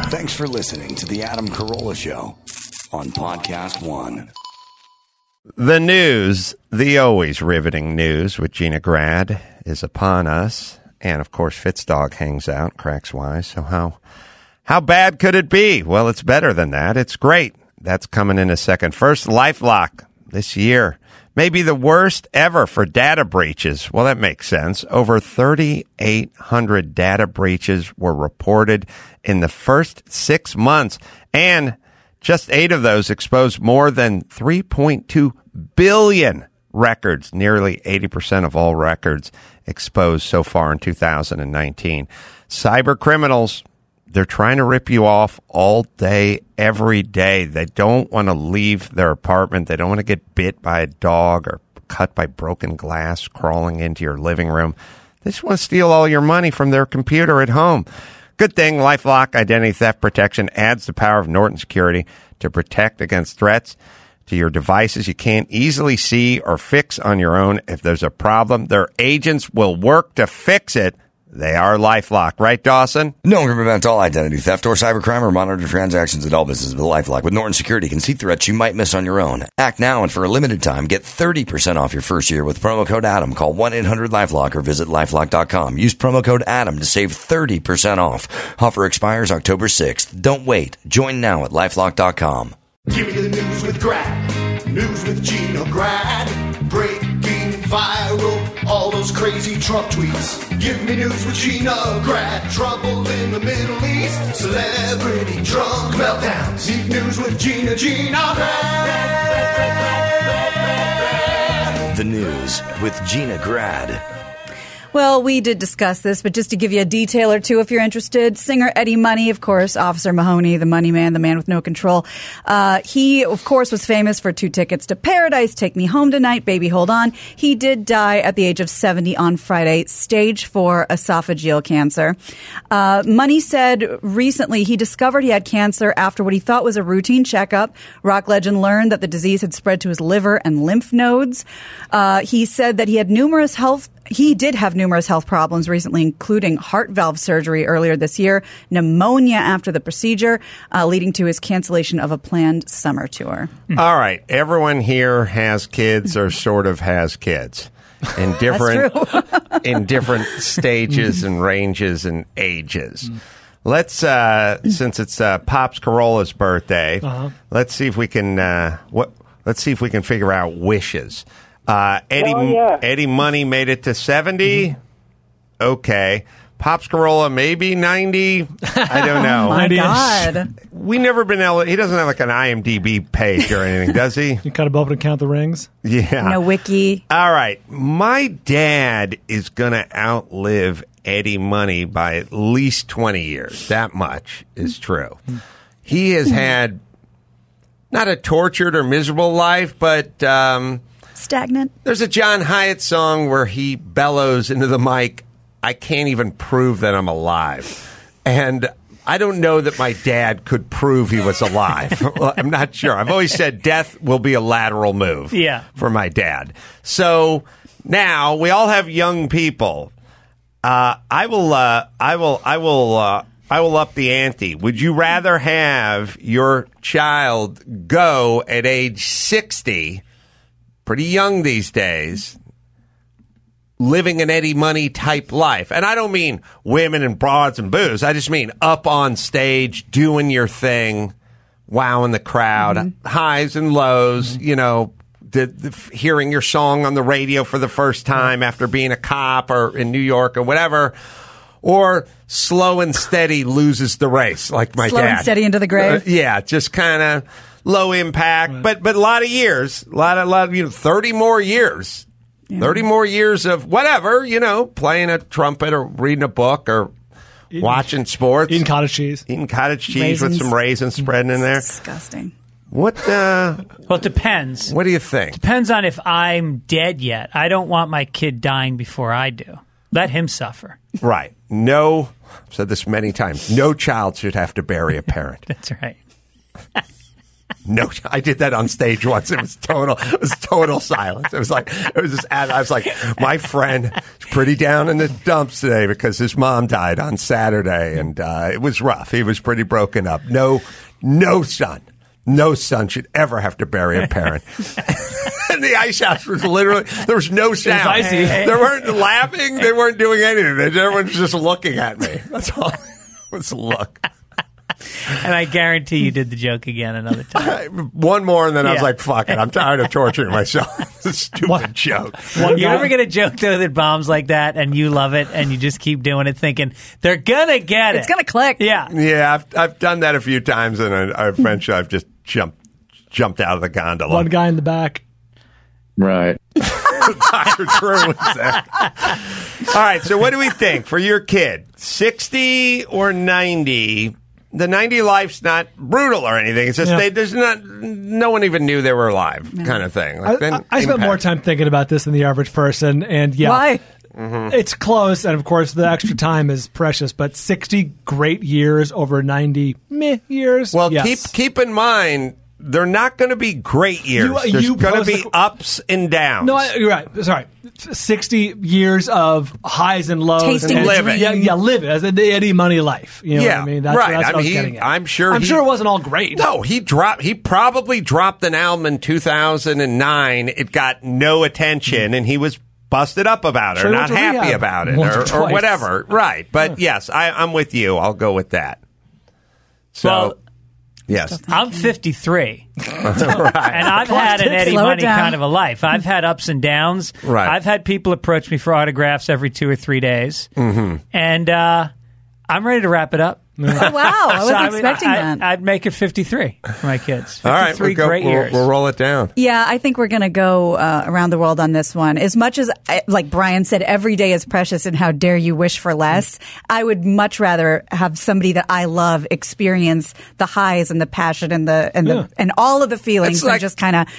Thanks for listening to The Adam Carolla Show on Podcast One. The news, the always riveting news with Gina Grad is upon us. And, of course, Fitzdog hangs out, cracks wise. So how bad could it be? Well, it's better than that. It's great. That's coming in a second. First, LifeLock this year may be the worst ever for data breaches. Well, that makes sense. Over 3,800 data breaches were reported in the first 6 months, and just 8 of those exposed more than 3.2 billion records, nearly 80% of all records exposed so far in 2019. Cyber criminals, they're trying to rip you off all day, every day. They don't want to leave their apartment. They don't want to get bit by a dog or cut by broken glass crawling into your living room. They just want to steal all your money from their computer at home. Good thing LifeLock Identity Theft Protection adds the power of Norton Security to protect against threats to your devices you can't easily see or fix on your own. If there's a problem, their agents will work to fix it. They are LifeLock, right, Dawson? No one can prevent all identity theft or cybercrime or monitor transactions at all businesses with LifeLock. With Norton Security, you can see threats you might miss on your own. Act now, and for a limited time, get 30% off your first year with promo code ADAM. Call 1-800-LifeLock or visit LifeLock.com. Use promo code ADAM to save 30% off. Offer expires October 6th. Don't wait. Join now at LifeLock.com. Give me the news with Grad. News with Gina Grad. Breaking viral, all those crazy Trump tweets. Give me news with Gina Grad. Trouble in the Middle East. Celebrity drunk meltdowns. Deep news with Gina Grad. The news with Gina Grad. Well, we did discuss this, but just to give you a detail or two if you're interested, singer Eddie Money, of course, Officer Mahoney, the money man, the man with no control. He, of course, was famous for 2 Tickets to Paradise, Take Me Home Tonight, Baby Hold On. He did die at the age of 70 on Friday, stage 4 esophageal cancer. Money said recently he discovered he had cancer after what he thought was a routine checkup. Rock legend learned that the disease had spread to his liver and lymph nodes. He said that he did have numerous health problems recently, including heart valve surgery earlier this year, pneumonia after the procedure, leading to his cancellation of a planned summer tour. All right. Everyone here has kids or sort of has kids in different in different stages and ranges and ages. Let's since it's Pops Carolla's birthday, let's see if we can let's see if we can figure out wishes. Eddie Money made it to 70. Okay. Pops Carolla, maybe 90. I don't know. Oh, my God. We never been able. He doesn't have like an IMDb page or anything, does he? You cut a bump and count the rings? Yeah. No wiki. All right. My dad is going to outlive Eddie Money by at least 20 years. That much is true. He has had not a tortured or miserable life, but stagnant. There's a John Hyatt song where he bellows into the mic, I can't even prove that I'm alive. And I don't know that my dad could prove he was alive. Well, I'm not sure. I've always said death will be a lateral move for my dad. So now we all have young people. I will up the ante. Would you rather have your child go at age 60, pretty young these days, living an Eddie Money type life? And I don't mean women and broads and booze. I just mean up on stage, doing your thing, wowing the crowd, highs and lows, you know, hearing your song on the radio for the first time after being a cop or in New York or whatever. Or slow and steady loses the race, like my dad. Slow and steady into the grave. Yeah, just kind of low impact, but a lot of years, a lot of 30 more years. Yeah. 30 more years of whatever, playing a trumpet or reading a book or watching sports. Eating cottage cheese. Raisins. With some raisins spreading in there. Disgusting. What? Well, it depends. What do you think? Depends on if I'm dead yet. I don't want my kid dying before I do. Let him suffer. Right. No, I've said this many times, no child should have to bury a parent. That's right. No, I did that on stage once. It was total silence. It was just, I was like, my friend is pretty down in the dumps today because his mom died on Saturday, and it was rough. He was pretty broken up. No son should ever have to bury a parent. And the ice house was literally, there was no sound. It was icy. They weren't laughing. They weren't doing anything. Everyone was just looking at me. That's all. It was a look. And I guarantee you did the joke again another time. One more, and then I was like, fuck it. I'm tired of torturing myself. It's a stupid joke. You ever get a joke, though, that bombs like that, and you love it, and you just keep doing it thinking, they're going to get it. It's going to click. Yeah. Yeah, I've done that a few times, and eventually I've just jumped out of the gondola. One guy in the back. Right. Dr. Drew was there. All right, so what do we think for your kid? 60 or 90? The 90 life's not brutal or anything. It's just there's no one even knew they were alive, kind of thing. Like, I spent more time thinking about this than the average person, and Why? It's close, and of course the extra time is precious. But 60 great years over 90 meh years. Well, yes. keep in mind. They're not going to be great years. There's going to be ups and downs. No, you're right. Sorry. 60 years of highs and lows. Tasting and the living. dream. Yeah, live it as an Eddie Money life. You know what I mean? That's, right. That's what I was he, getting at. I'm sure it wasn't all great. No, he probably dropped an album in 2009. It got no attention, and he was busted up about it, or not happy rehab about it, once or or twice. whatever. Right. But yes, I'm with you. I'll go with that. So, Well, yes. I'm 53. Right. And I've had an Eddie Slow it Money down. kind of a life. I've had ups and downs. Right. I've had people approach me for autographs every 2 or 3 days. Mm-hmm. And I'm ready to wrap it up. Oh, wow. I wasn't expecting that. I'd make it 53 for my kids. 53 All right, great years. We'll roll it down. Yeah, I think we're going to go around the world on this one. As much as, like Brian said, every day is precious and how dare you wish for less, I would much rather have somebody that I love experience the highs and the passion and and all of the feelings It's than like- just kind of,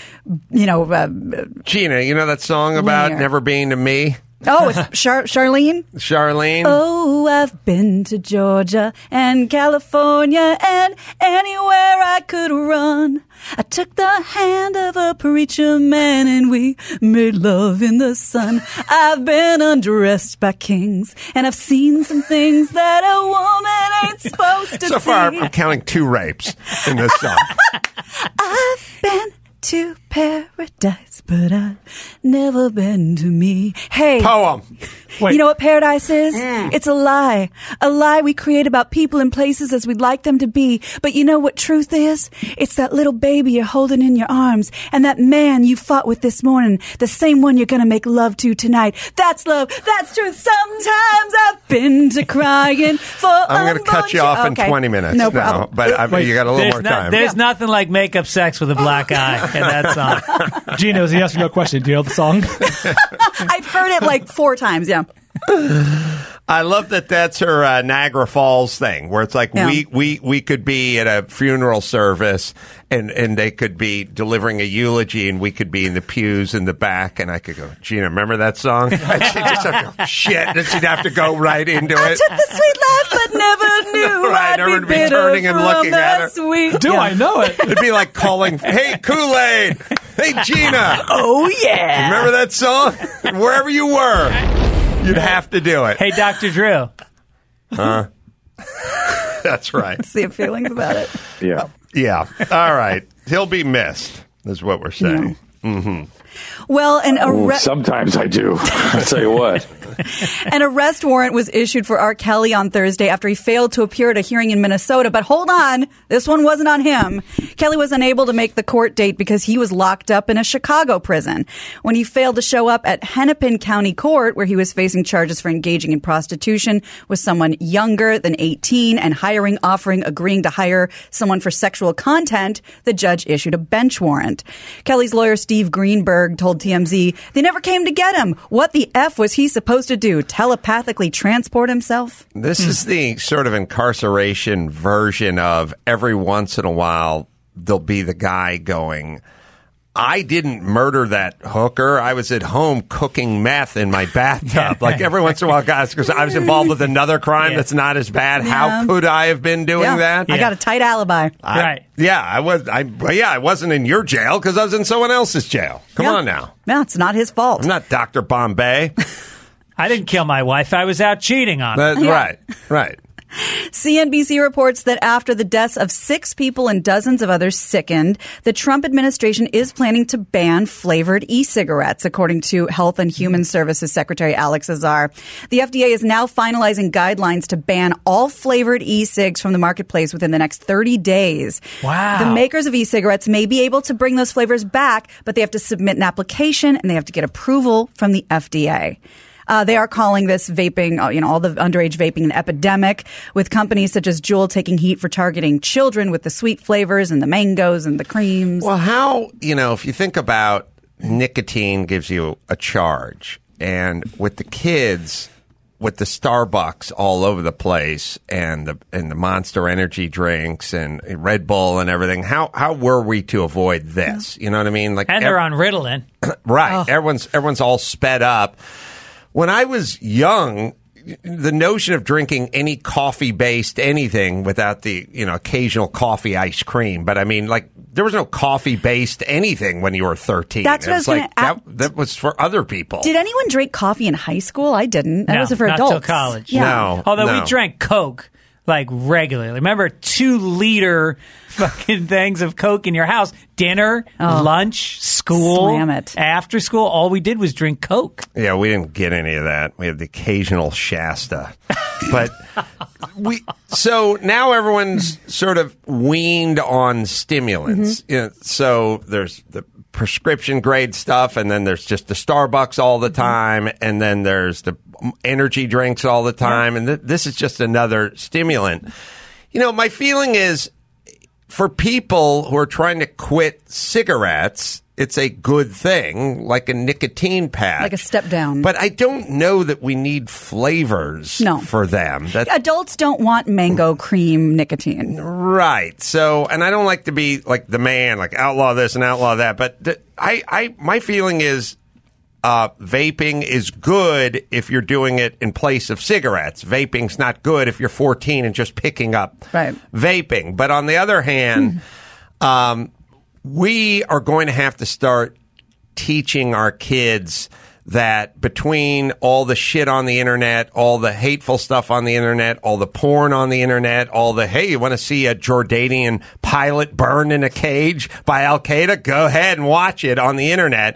Gina, you know that song about Linear. never being to me? oh, it's Charlene? Charlene? Oh, I've been to Georgia and California and anywhere I could run. I took the hand of a preacher man and we made love in the sun. I've been undressed by kings and I've seen some things that a woman ain't supposed to see. So far, I'm counting 2 rapes in this song. I've been to paradise, but I've never been to me. Hey. Poem. Wait. You know what paradise is? It's a lie we create about people and places as we'd like them to be. But you know what truth is? It's that little baby you're holding in your arms and that man you fought with this morning, the same one you're going to make love to tonight. That's love. That's truth. Sometimes I've been to crying for I'm going to cut you off in Okay. 20 minutes. No problem. But you got a little more time. There's nothing like makeup sex with a black eye in that song. Gina, it was a yes or no question. Do you know the song? I've heard it like 4 times, yeah. I love that that's her Niagara Falls thing, where it's like Yeah. we could be at a funeral service and they could be delivering a eulogy and we could be in the pews in the back and I could go, Gina, remember that song? And she'd just have to go, shit, and she'd have to go right into I it. took the sweet life, but never knew Right, I'd never be be bitter turning and from looking at the her. Sweet. Do I know it? It'd be like calling, hey, Kool-Aid, hey, Gina. Oh yeah. Remember that song? Wherever you were, you'd have to do it. Hey, Dr. Drew. That's right. See your feelings about it. Yeah. Yeah. All right. He'll be missed, is what we're saying. Well, Sometimes I do. I'll tell you what. an arrest warrant was issued for R. Kelly on Thursday after he failed to appear at a hearing in Minnesota. But hold on, this one wasn't on him. Kelly was unable to make the court date because he was locked up in a Chicago prison. When he failed to show up at Hennepin County Court, where he was facing charges for engaging in prostitution with someone younger than 18 and agreeing to hire someone for sexual content, the judge issued a bench warrant. Kelly's lawyer, Steve Greenberg, told TMZ they never came to get him. What the F was he supposed to do? Telepathically transport himself? This is the sort of incarceration version of every once in a while there'll be the guy going, I didn't murder that hooker. I was at home cooking meth in my bathtub. Like every once in a while, guys, because I was involved with another crime that's not as bad. Yeah. How could I have been doing that? I got a tight alibi. Right. I wasn't in your jail because I was in someone else's jail. Come on now. No, it's not his fault. I'm not Dr. Bombay. I didn't kill my wife. I was out cheating on her. Right. CNBC reports that after the deaths of 6 people and dozens of others sickened, the Trump administration is planning to ban flavored e-cigarettes, according to Health and Human Services Secretary Alex Azar. The FDA is now finalizing guidelines to ban all flavored e-cigs from the marketplace within the next 30 days. Wow. The makers of e-cigarettes may be able to bring those flavors back, but they have to submit an application and they have to get approval from the FDA. They are calling this vaping, all the underage vaping an epidemic, with companies such as Juul taking heat for targeting children with the sweet flavors and the mangoes and the creams. Well, how, if you think about nicotine gives you a charge, and with the kids, with the Starbucks all over the place and the Monster energy drinks and Red Bull and everything, how were we to avoid this? You know what I mean? And they're on Ritalin. Right. Oh. Everyone's all sped up. When I was young, the notion of drinking any coffee-based anything without the, occasional coffee ice cream. But I mean, there was no coffee-based anything when you were 13. That's what I was going to ask. That was for other people. Did anyone drink coffee in high school? I didn't. That was for not adults. Till college. Yeah. No. Although we drank Coke. Regularly. Remember 2-liter fucking things of Coke in your house. Dinner, lunch, school, Slam it. after school. All we did was drink Coke. Yeah, we didn't get any of that. We had the occasional Shasta. But so now everyone's sort of weaned on stimulants. Mm-hmm. So there's the prescription grade stuff, and then there's just the Starbucks all the time, and then there's the energy drinks all the time, and this is just another stimulant. My feeling is, for people who are trying to quit cigarettes, it's a good thing, like a nicotine patch. Like a step down. But I don't know that we need flavors for them. Adults don't want mango cream nicotine. Right. So, and I don't like to be like the man, like outlaw this and outlaw that. But my feeling is vaping is good if you're doing it in place of cigarettes. Vaping's not good if you're 14 and just picking up vaping. But on the other hand, we are going to have to start teaching our kids that between all the shit on the internet, all the hateful stuff on the internet, all the porn on the internet, all the, hey, you want to see a Jordanian pilot burned in a cage by Al-Qaeda? Go ahead and watch it on the internet.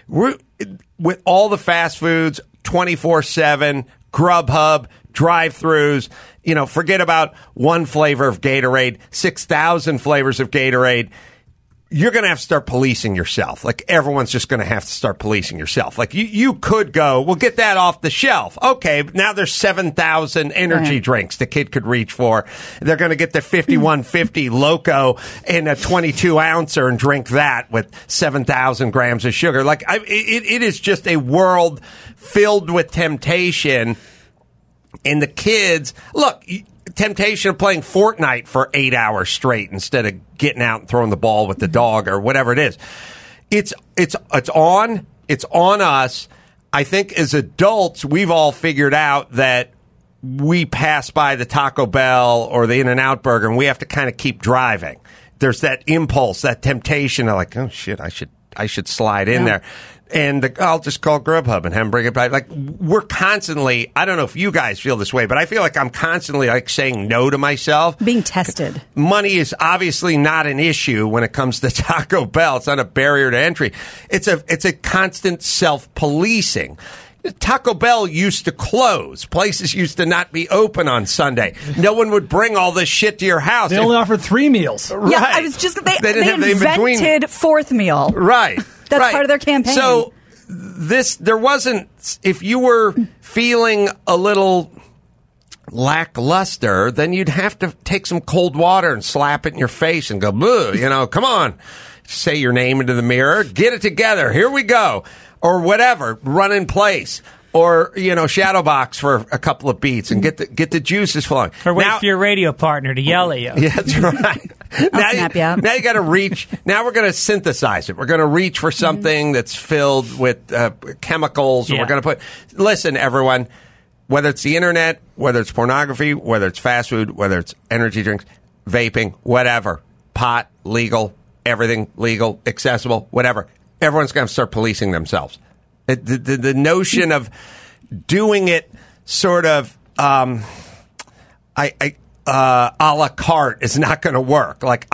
With all the fast foods, 24/7, Grubhub, drive-thrus, forget about one flavor of Gatorade, 6,000 flavors of Gatorade. You're going to have to start policing yourself. Everyone's just going to have to start policing yourself. You could go, well, get that off the shelf. Okay, now there's 7,000 energy drinks the kid could reach for. They're going to get the 5150 Loco in a 22-ouncer and drink that with 7,000 grams of sugar. It is just a world filled with temptation. And the kids, look, temptation of playing Fortnite for 8 hours straight instead of getting out and throwing the ball with the dog or whatever it is. It's on us. I think as adults, we've all figured out that we pass by the Taco Bell or the In-N-Out Burger and we have to kind of keep driving. There's that impulse, that temptation of oh shit, I should slide in there. And I'll just call Grubhub and have them bring it back. We're constantly, I don't know if you guys feel this way, but I feel like I'm constantly saying no to myself. Being tested. Money is obviously not an issue when it comes to Taco Bell. It's not a barrier to entry. It's a constant self-policing. Taco Bell used to close. Places used to not be open on Sunday. No one would bring all this shit to your house. They only offered 3 meals. Right. Yeah, I was just they didn't have the in-between. invented fourth meal. Right. That's part of their campaign. So there wasn't, if you were feeling a little lackluster, then you'd have to take some cold water and slap it in your face and go, come on, say your name into the mirror, get it together, here we go, or whatever, run in place. Or, shadow box for a couple of beats and get the juices flowing. Or wait for your radio partner to yell at you. Yeah, that's right. I'll snap you up. Now you got to reach. Now we're going to synthesize it. We're going to reach for something that's filled with chemicals. Yeah. We're going to put. Listen, everyone. Whether it's the internet, whether it's pornography, whether it's fast food, whether it's energy drinks, vaping, whatever, pot, legal, everything legal, accessible, whatever. Everyone's going to start policing themselves. The notion of doing it sort of a la carte is not going to work. Like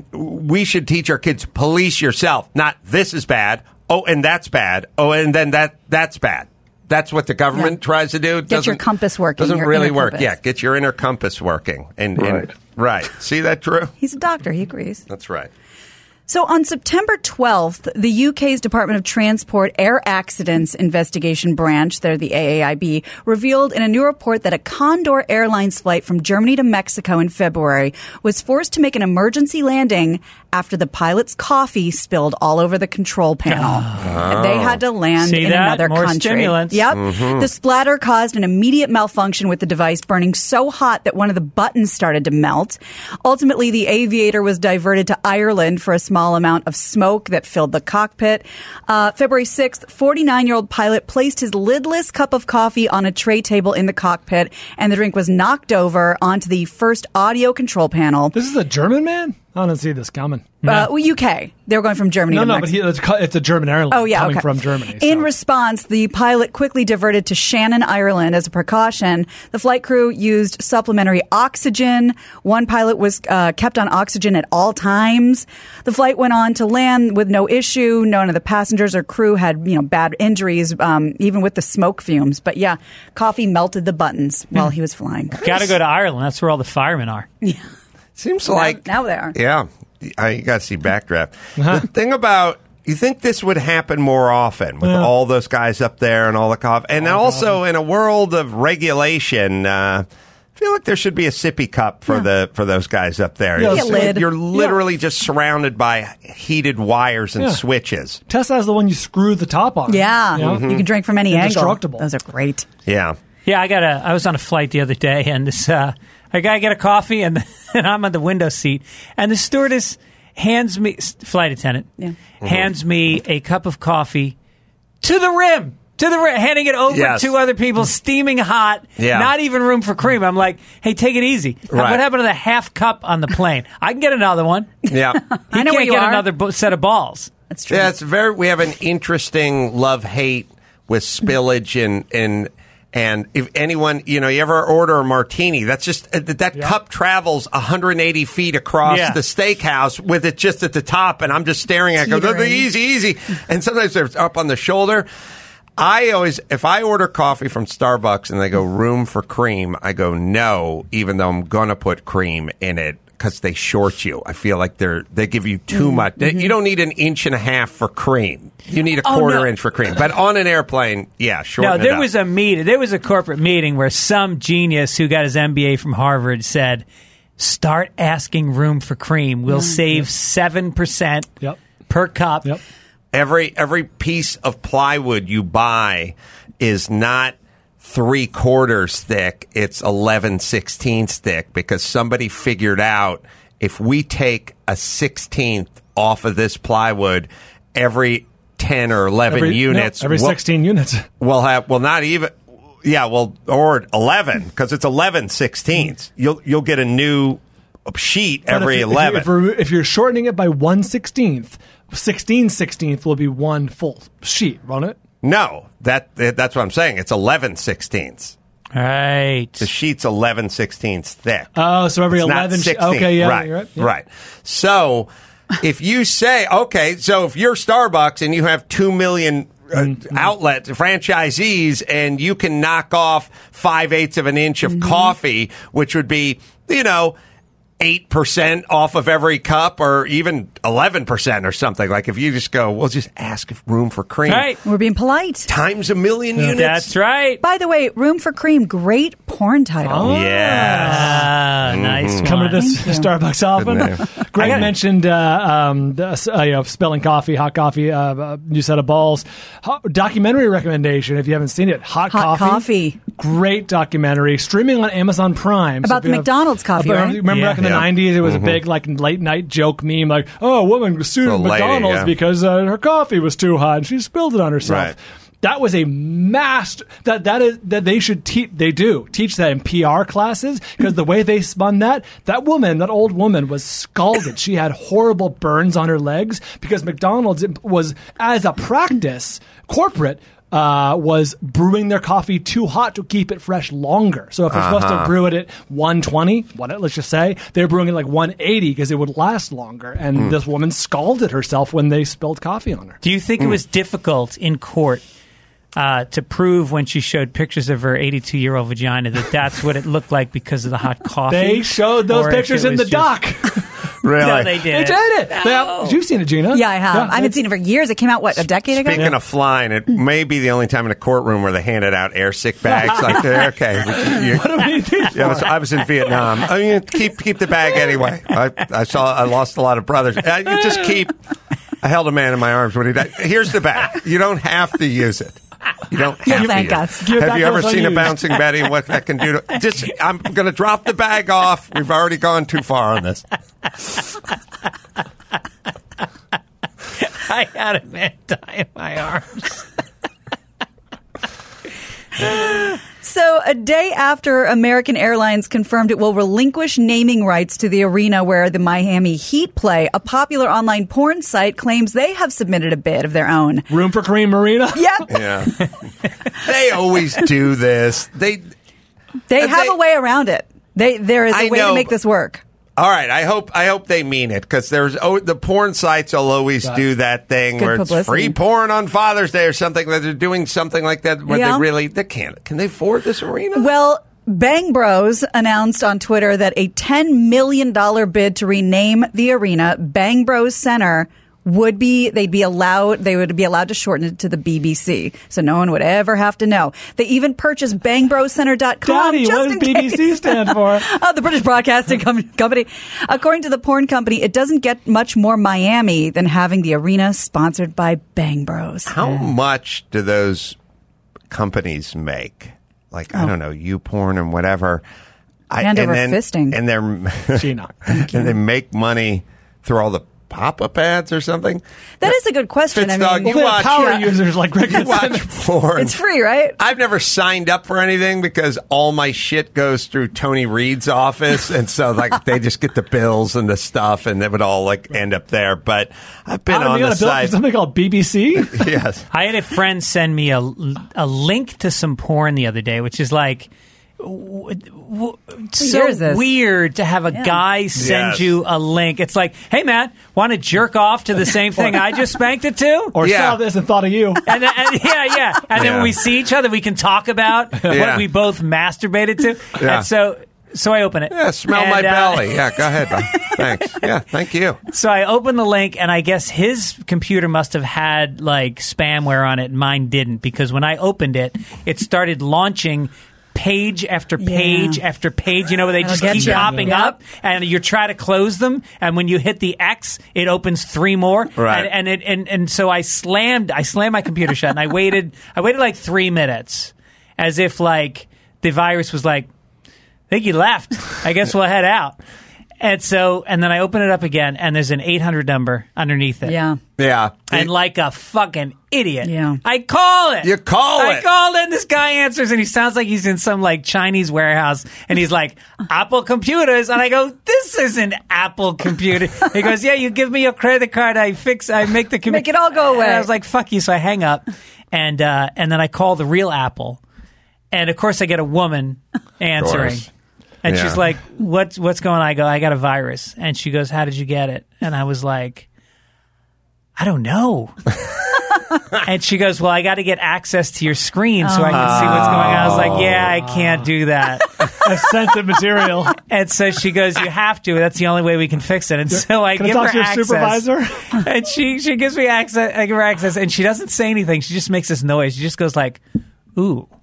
we should teach our kids, police yourself. Not this is bad. Oh, and that's bad. Oh, and then that's bad. That's what the government tries to do. Get your compass working. Doesn't your really inner work. compass. Yeah, get your inner compass working. Right. See that, Drew? He's a doctor. He agrees. That's right. So on September 12th, the UK's Department of Transport Air Accidents Investigation Branch, they're the AAIB, revealed in a new report that a Condor Airlines flight from Germany to Mexico in February was forced to make an emergency landing after the pilot's coffee spilled all over the control panel. They had to land See in that? another More country. stimulants. Yep. Mm-hmm. The splatter caused an immediate malfunction with the device burning so hot that one of the buttons started to melt. Ultimately, the aviator was diverted to Ireland for a small amount of smoke that filled the cockpit. February 6th, 49-year-old pilot placed his lidless cup of coffee on a tray table in the cockpit, and the drink was knocked over onto the first audio control panel. This is a German man? I don't see this coming. UK. They were going from Germany to Mexico. But it's a German airline coming from Germany. So. In response, the pilot quickly diverted to Shannon, Ireland as a precaution. The flight crew used supplementary oxygen. One pilot was kept on oxygen at all times. The flight went on to land with no issue. None of the passengers or crew had bad injuries, even with the smoke fumes. But yeah, coffee melted the buttons while he was flying. Got to go to Ireland. That's where all the firemen are. Seems like now they are. Yeah, you got to see Backdraft. The thing about you think this would happen more often with all those guys up there and all the coffee, and also in a world of regulation. I feel like there should be a sippy cup for those guys up there. Yeah, You're literally just surrounded by heated wires and switches. Tesla is the one you screw the top on. Yeah, you can drink from any angle. Indestructible. Those are great. Yeah. Yeah, I was on a flight the other day, and this a guy got a coffee, and I'm on the window seat, and the stewardess hands me, flight attendant, hands me a cup of coffee to the rim, handing it over to other people, steaming hot, not even room for cream. I'm like, hey, take it easy. Right. What happened to the half cup on the plane? I can get another one. Yeah. I know He where can't you get are. another set of balls. That's true. Yeah, we have an interesting love-hate with spillage and if anyone, you ever order a martini, that's just, that cup travels 180 feet across the steakhouse with it just at the top, and I'm just staring at it, go, easy. And sometimes they're up on the shoulder. If I order coffee from Starbucks and they go room for cream, I go no, even though I'm going to put cream in it. Because they short you. I feel like they give you too much. You don't need an inch and a half for cream. You need a quarter inch for cream. But on an airplane, shorten it up. There was a meeting. There was a corporate meeting where some genius who got his MBA from Harvard said, "Start asking room for cream. We'll save 7% per cup." Yep. Every piece of plywood you buy is not 3/4 thick, it's 11/16 thick, because somebody figured out if we take a 16th off of this plywood, every 10 or 11 units, every 16 units, we'll have, not even, or 11, because it's 11/16. You'll get a new sheet every 11. If you're shortening it by 1/16, 16/16 will be one full sheet, won't it? No, that's what I'm saying. It's 11/16. Right. The sheet's 11/16 thick. Oh, so every It's 11. not 16. Okay, yeah, right, you're right. Yeah. Right. So if you say, so if you're Starbucks and you have 2 million outlets, franchisees, and you can knock off 5/8 of an inch of coffee, which would be, 8% off of every cup, or even 11% or something. Like if you just go, we'll just ask if room for cream. Right. We're being polite. Times 1 million units. That's right. By the way, Room for Cream, great porn title. Yes. Nice. Coming to one. this Starbucks often. Greg mentioned spilling coffee, hot coffee, new set of balls. Documentary recommendation if you haven't seen it. Hot Coffee. Great documentary. Streaming on Amazon Prime. About the McDonald's coffee, right? Remember back in the 90s, it was a big late night joke meme like, a woman was sued McDonald's because her coffee was too hot and she spilled it on herself. Right. That was a master that they should teach. They do teach that in PR classes because the way they spun that old woman was scalded. She had horrible burns on her legs because McDonald's was, as a practice, corporate. Was brewing their coffee too hot to keep it fresh longer. So if they're supposed to brew it at 120, let's just say, they're brewing it like 180 because it would last longer. And this woman scalded herself when they spilled coffee on her. Do you think it was difficult in court to prove when she showed pictures of her 82-year-old vagina that that's what it looked like because of the hot coffee? They showed those pictures in the doc. Really? No, they did. They did it. No. You've seen it, Gina. Yeah, I have. I haven't seen it for years. It came out, a decade ago? Speaking of flying, it may be the only time in a courtroom where they handed out air sick bags. Like, okay. What do we need for? I was in Vietnam. I mean, keep the bag anyway. I lost a lot of brothers. You just keep. I held a man in my arms when he died. Here's the bag. You don't have to use it. You don't have thank to. us. Have you ever seen a bouncing Betty and what that can do? I'm going to drop the bag off. We've already gone too far on this. I had a man die in my arms. So a day after American Airlines confirmed it will relinquish naming rights to the arena where the Miami Heat play, a popular online porn site claims they have submitted a bid of their own. Room for Kareem Marina? Yep. Yeah. They always do this. They have a way around it. There is a way to make this work. All right, I hope they mean it because the porn sites will always do that thing Good where publicity. it's free porn on Father's Day or something. That they're doing something like that where they can't. Can they afford this arena? Well, Bang Bros announced on Twitter that a $10 million bid to rename the arena Bang Bros Center would be allowed to shorten it to the BBC, so no one would ever have to know. They even purchased BangBrosCenter.com. Daddy, just what does in BBC case. stand for? The British Broadcasting Company. According to the porn company, it doesn't get much more Miami than having the arena sponsored by Bang Bros. How much do those companies make? Like, I don't know, YouPorn and whatever. Fisting. And they're Gina. and they make money through all the pop-up ads or something? That is a good question. Fitzdog, You watch power users like Greg. You watch porn. It's free, right? I've never signed up for anything because all my shit goes through Tony Reed's office, and so they just get the bills and the stuff, and it would all end up there. But I've been on the site. Something called BBC. Yes, I had a friend send me a link to some porn the other day, which is like. So weird to have a guy send you a link. It's like, hey, man, want to jerk off to the same thing I just spanked it to? Or saw this and thought of you. And then when we see each other, we can talk about what we both masturbated to. Yeah. And so I open it. Yeah, smell my belly. Yeah, go ahead. Thanks. Yeah, thank you. So I open the link, and I guess his computer must have had spamware on it, and mine didn't, because when I opened it, it started launching page after page after page, where they just keep popping up, and you try to close them, and when you hit the X, it opens 3 more. Right. And so I slammed my computer shut, and I waited like 3 minutes, as if the virus was like, I think you left. I guess we'll head out. And then I open it up again, and there's an 800 number underneath it. Yeah. Yeah. And like a fucking idiot, Yeah. I call it. You call it. I called it, and this guy answers, and he sounds like he's in some Chinese warehouse, and he's like, Apple Computers. And I go, this isn't Apple Computer. He goes, yeah, you give me your credit card, I make the computer. Make it all go away. And I was like, fuck you. So I hang up, and then I call the real Apple. And of course I get a woman answering. And she's like, what's going on? I go, I got a virus. And she goes, how did you get it? And I was like, I don't know. And she goes, well, I got to get access to your screen so I can see what's going on. I was like, yeah, I can't do that. That's sensitive material. And so she goes, you have to. That's the only way we can fix it. And so I Can give I talk her to your access. supervisor? And she gives me access. I give her access, and she doesn't say anything. She just makes this noise. She just goes like, ooh.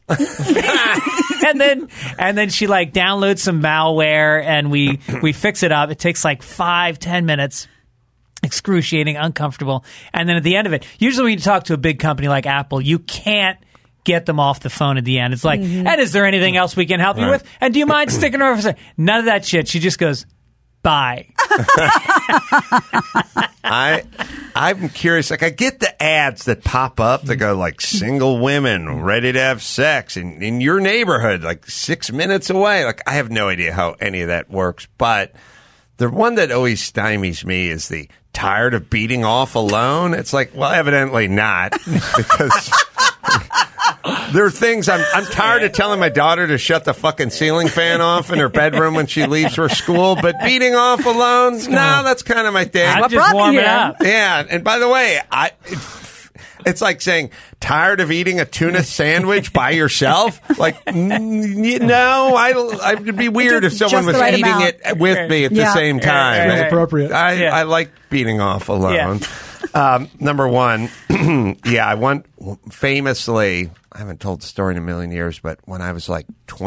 and then she like downloads some malware and we fix it up. It takes like 5-10 minutes. Excruciating, uncomfortable. And then at the end of it, usually when you talk to a big company like Apple, you can't get them off the phone at the end. It's like, and is there anything else we can help you with? And do you mind sticking around for a second? None of that shit. She just goes, bye. I'm curious. Like, I get the ads that pop up that go like single women ready to have sex in your neighborhood, like 6 minutes away. Like, I have no idea how any of that works. But the one that always stymies me is the tired of beating off alone. It's like, well, evidently not, because there are things I'm tired of telling my daughter to shut the fucking ceiling fan off in her bedroom when she leaves for school. But beating off alone, no, that's kind of my thing. I'm just warming up. Yeah, and by the way, it's like saying, tired of eating a tuna sandwich by yourself? Like, no, I would be weird if someone was right eating amount. it with me at the same time. Feels appropriate. I like beating off alone. Number one, I went famously, I haven't told the story in a million years, but when I was like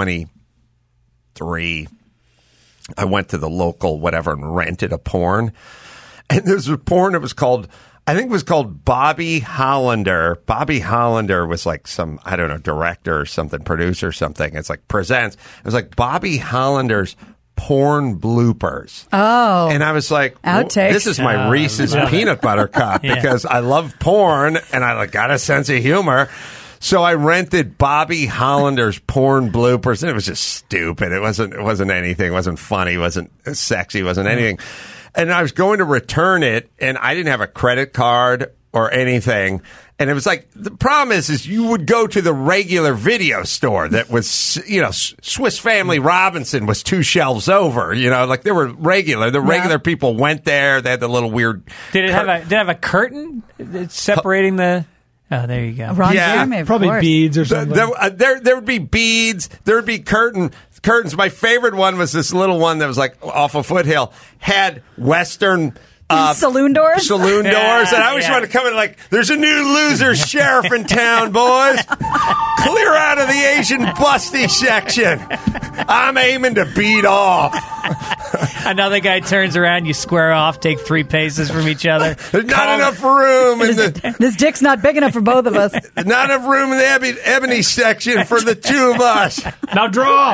23, I went to the local whatever and rented a porn. And there's a porn that was called, I think it was called Bobby Hollander. Bobby Hollander was like some, I don't know, director or something, producer or something. It's like presents. It was like Bobby Hollander's porn bloopers. Oh. And I was like, Outtakes. this is my Reese's peanut butter cup because I love porn and I like got a sense of humor. So I rented Bobby Hollander's porn bloopers, and it was just stupid. It wasn't anything. It wasn't funny. It wasn't sexy. It wasn't anything. And I was going to return it, and I didn't have a credit card or anything. And it was like, the problem is you would go to the regular video store that was, you know, Swiss Family Robinson was 2 shelves over, you know, like they were regular. The regular people went there. They had the little weird. Did it have a curtain separating the? Oh, there you go. Ron Jeremy, of probably course. beads or something. There would be beads. There would be curtains. My favorite one was this little one that was like off a foothill, had Western saloon doors. And I always want to come in like, there's a new loser sheriff in town, boys. Clear out of the Asian busty section. I'm aiming to beat off. Another guy turns around, you square off, take 3 paces from each other. There's not enough room in the. This dick's not big enough for both of us. Not enough room in the ebony section for the 2 of us. Now draw.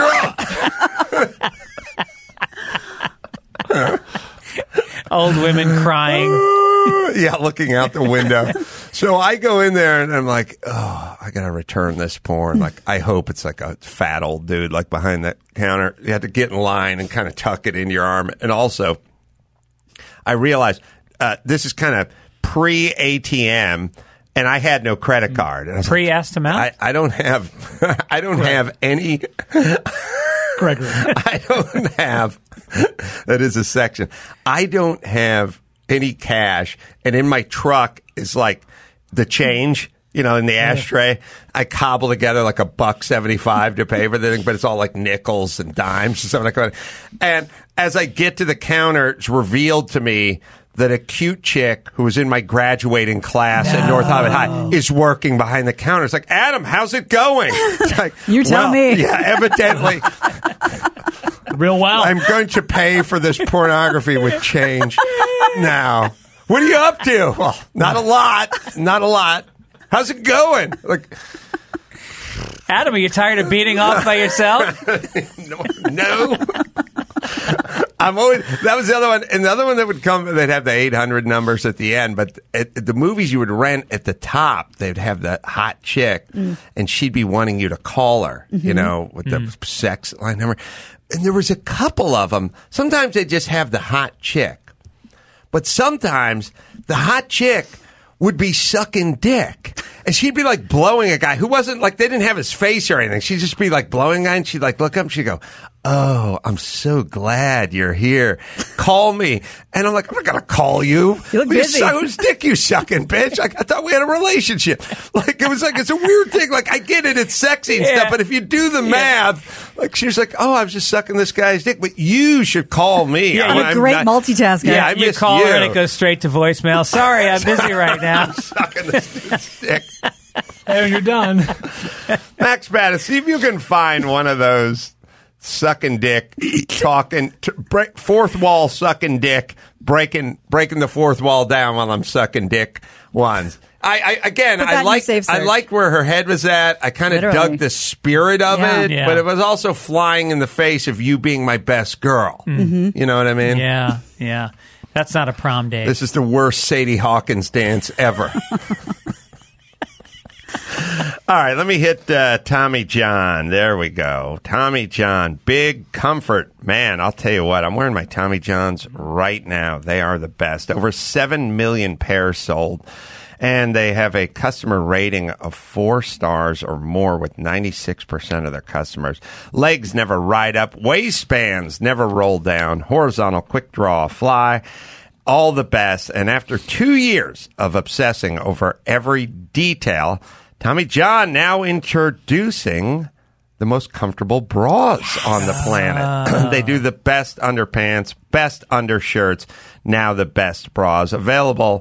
Old women crying. Yeah, looking out the window. So I go in there and I'm like, oh, I got to return this porn. Like, I hope it's like a fat old dude, like behind that counter. You had to get in line and kind of tuck it into your arm. And also, I realized this is kind of pre-ATM. And I had no credit card. Pre-asked amount? I don't have any. Gregory. I don't have. That is a section. I don't have any cash, and in my truck is like the change, you know, in the ashtray. I cobble together like $1.75 to pay for the thing, but it's all like nickels and dimes and stuff like that. And as I get to the counter, it's revealed to me that a cute chick who was in my graduating class at North Hollywood High is working behind the counter. It's like, Adam, how's it going? It's like, you tell me. Yeah, evidently. Real well. I'm going to pay for this pornography with change now. What are you up to? Well, not a lot. How's it going? Like, Adam, are you tired of beating off by yourself? No. That was the other one. And the other one that would come, they'd have the 800 numbers at the end. But at the movies you would rent at the top, they'd have the hot chick, and she'd be wanting you to call her, you know, with the sex line number. And there was a couple of them. Sometimes they just have the hot chick. But sometimes the hot chick would be sucking dick. And she'd be like blowing a guy who wasn't like, they didn't have his face or anything. She'd just be like blowing a guy, and she'd like look up and she'd go, oh, I'm so glad you're here. Call me. And I'm like, I'm not going to call you. You look busy. Whose dick you sucking, bitch? Like, I thought we had a relationship. Like, it was like, it's a weird thing. Like, I get it. It's sexy and stuff. But if you do the math, like, she was like, oh, I was just sucking this gguy's dick. But you should call me. Yeah, you're a great multitasker. Yeah, you call her and it goes straight to voicemail. Sorry, I'm busy right now. I'm sucking this dude's dick. Hey, when you're done. Max Battis, see if you can find one of those sucking dick, talking, fourth wall sucking dick, breaking the fourth wall down while I'm sucking dick ones. I like where her head was at. I kind of dug the spirit of it, but it was also flying in the face of you being my best girl. Mm-hmm. You know what I mean? Yeah. That's not a prom date. This is the worst Sadie Hawkins dance ever. All right, let me hit Tommy John. There we go. Tommy John, big comfort. Man, I'll tell you what, I'm wearing my Tommy Johns right now. They are the best. Over 7 million pairs sold. And they have a customer rating of 4 stars or more with 96% of their customers. Legs never ride up. Waistbands never roll down. Horizontal quick draw fly. All the best. And after 2 years of obsessing over every detail, Tommy John now introducing the most comfortable bras on the planet. They do the best underpants, best undershirts, now the best bras. Available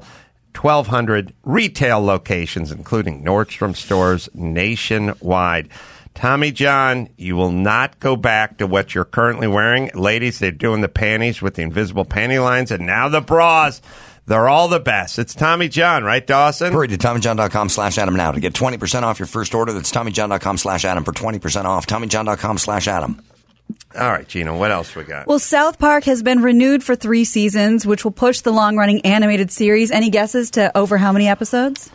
1,200 retail locations, including Nordstrom stores nationwide. Tommy John, you will not go back to what you're currently wearing. Ladies, they're doing the panties with the invisible panty lines, and now the bras. They're all the best. It's Tommy John, right, Dawson? Hurry to TommyJohn.com/Adam now to get 20% off your first order. That's TommyJohn.com/Adam for 20% off. TommyJohn.com/Adam. All right, Gina, what else we got? Well, South Park has been renewed for 3 seasons, which will push the long-running animated series. Any guesses to over how many episodes?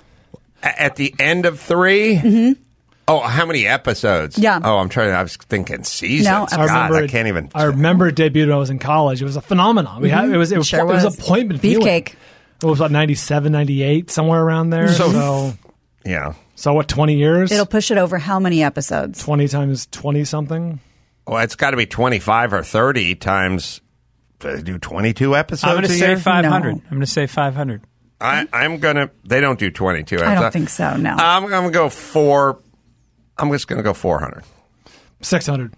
At the end of 3? Mm-hmm. Oh, how many episodes? Yeah. Oh, I was thinking seasons. No, God, I can't even. I remember it debuted when I was in college. It was a phenomenon. We had it was appointment viewing. Beefcake. It was about 97, 98, somewhere around there. So yeah. So what, 20 years? It'll push it over how many episodes? 20 times 20 something. Well, it's got to be 25 or 30 times. Do 22 episodes. I'm going to say 500. No. I'm going to say 500. I'm going to. They don't do 22 episodes. I don't think so. No. I'm going to go 4. I'm just going to go 400. 600.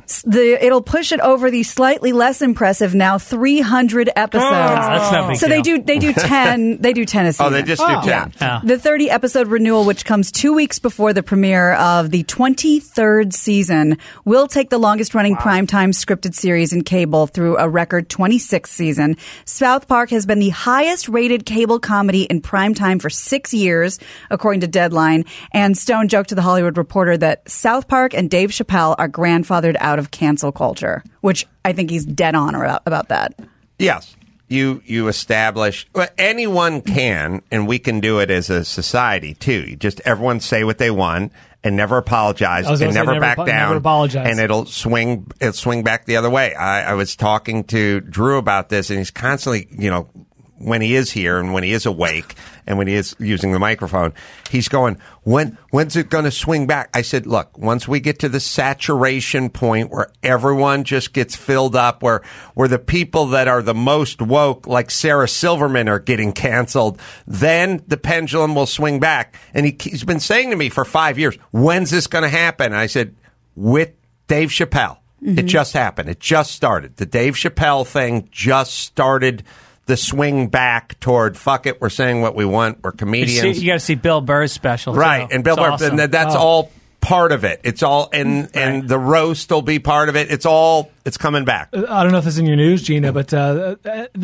It'll push it over the slightly less impressive now 300 episodes. That's no big So deal. they do 10 a season. Oh, they just do 10. Yeah. The 30 episode renewal, which comes 2 weeks before the premiere of the 23rd season, will take the longest running primetime scripted series in cable through a record 26th season. South Park has been the highest rated cable comedy in primetime for 6 years, according to Deadline. And Stone joked to the Hollywood Reporter that South Park and Dave Chappelle are grandfathered out of cancel culture, which I think he's dead on about that. Yes. You establish, well, anyone can, and we can do it as a society too. You just everyone say what they want and never apologize and never back down, never apologize. and it'll swing back the other way. I was talking to Drew about this, and he's constantly, when he is here and when he is awake and when he is using the microphone, he's going, when's it going to swing back? I said, look, once we get to the saturation point where everyone just gets filled up, where the people that are the most woke, like Sarah Silverman, are getting canceled, then the pendulum will swing back. And he's been saying to me for 5 years, when's this going to happen? And I said, with Dave Chappelle. Mm-hmm. It just happened. It just started. The Dave Chappelle thing just started the swing back toward fuck it, we're saying what we want, we're comedians. You got to see Bill Burr's special, right? Too. And Bill Burr, awesome. and that's all part of it. It's all, and the roast will be part of it. It's coming back. I don't know if this is in your news, Gina, but the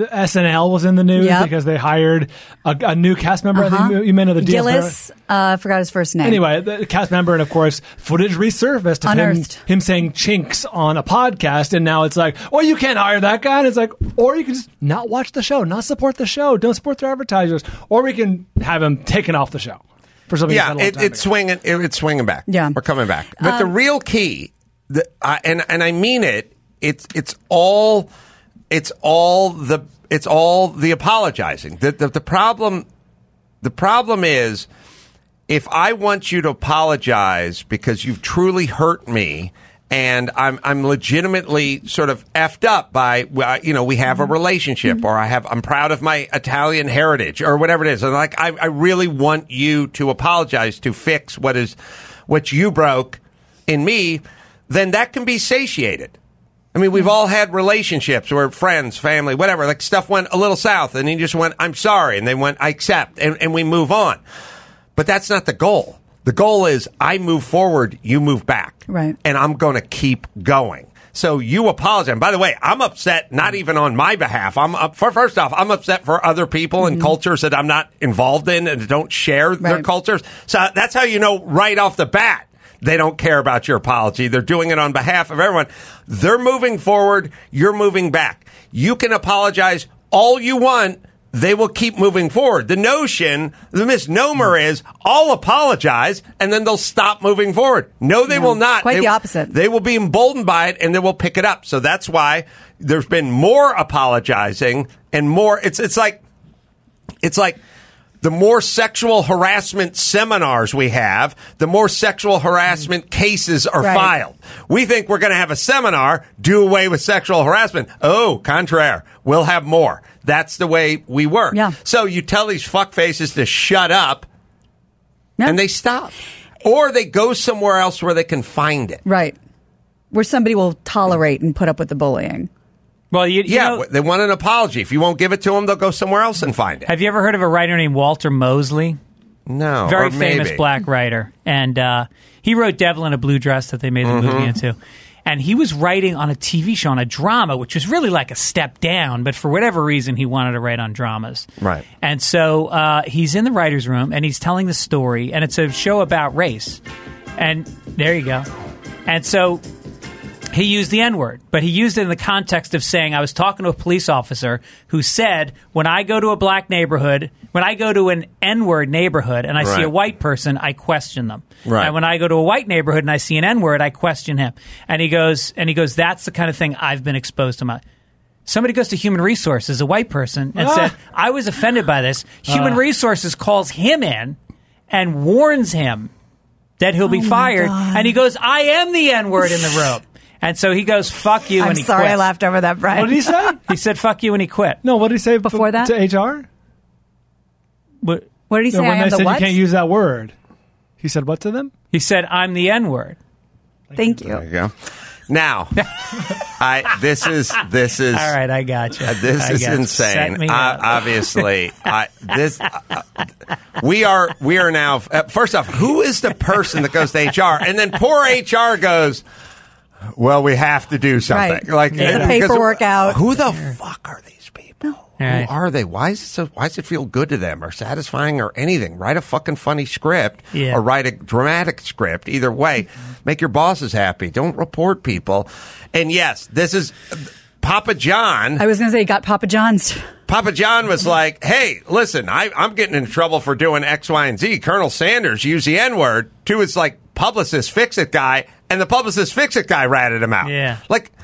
SNL was in the news because they hired a new cast member. Uh-huh. I think you may know the deal. Gillis, I forgot his first name. Anyway, the cast member, and of course, footage resurfaced of him saying chinks on a podcast, and now it's like, well, you can't hire that guy. And it's like, or you can just not watch the show, not support the show, don't support their advertisers, or we can have him taken off the show. Yeah, it's swinging. It's swinging back. Yeah, we're coming back. But the real key, and I mean it. It's all the apologizing. The problem is, if I want you to apologize because you've truly hurt me, and I'm legitimately sort of effed up by, we have a relationship, or I'm proud of my Italian heritage, or whatever it is. And I really want you to apologize to fix what you broke in me, then that can be satiated. I mean, we've all had relationships where friends, family, whatever, like stuff went a little south, and you just went, I'm sorry. And they went, I accept. And we move on. But that's not the goal. The goal is I move forward, you move back. Right. And I'm going to keep going. So you apologize. And by the way, I'm upset not even on my behalf. First off, I'm upset for other people and cultures that I'm not involved in and don't share their cultures. So that's how you know right off the bat they don't care about your apology. They're doing it on behalf of everyone. They're moving forward. You're moving back. You can apologize all you want. They will keep moving forward. The misnomer is I'll apologize and then they'll stop moving forward. No, they will not. Quite the opposite. They will be emboldened by it and they will pick it up. So that's why there's been more apologizing and more. It's like the more sexual harassment seminars we have, the more sexual harassment cases are filed. We think we're going to have a seminar, do away with sexual harassment. Oh, contraire. We'll have more. That's the way we work. Yeah. So you tell these fuckfaces to shut up, and they stop. Or they go somewhere else where they can find it. Right. Where somebody will tolerate and put up with the bullying. Well, you know, they want an apology. If you won't give it to them, they'll go somewhere else and find it. Have you ever heard of a writer named Walter Mosley? No. Very or maybe. famous black writer. And he wrote Devil in a Blue Dress that they made the movie into. And he was writing on a TV show, on a drama, which was really like a step down. But for whatever reason, he wanted to write on dramas. Right. And so he's in the writer's room, and he's telling the story. And it's a show about race. And there you go. And so he used the N-word, but he used it in the context of saying, I was talking to a police officer who said, when I go to a black neighborhood, when I go to an N-word neighborhood and I see a white person, I question them. Right. And when I go to a white neighborhood and I see an N-word, I question him. And he goes, that's the kind of thing I've been exposed to. Somebody goes to Human Resources, a white person, and said, I was offended by this. Human Resources calls him in and warns him that he'll be fired. And he goes, I am the N-word in the room. And so he goes, fuck you, and he quit. I'm sorry I laughed over that, Brian. What did he say? He said, fuck you, and he quit. No, what did he say before that? To HR? What did he say? When I am they the said what? you can't use that word. He said what to them? He said, I'm the N-word. Thank you. There you go. Now, this is all right. I got you. This is insane. Obviously, we are now. First off, who is the person that goes to HR, and then poor HR goes, well, we have to do something. Right. Like paperwork out. Who the fuck are these people? Right. Who are they? Why does it feel good to them or satisfying or anything? Write a fucking funny script or write a dramatic script. Either way, make your bosses happy. Don't report people. And yes, this is Papa John. I was going to say, you got Papa John's. Papa John was like, hey, listen, I'm getting in trouble for doing X, Y, and Z. Colonel Sanders used the N-word to his publicist fix-it guy, and the publicist fix-it guy ratted him out. Yeah.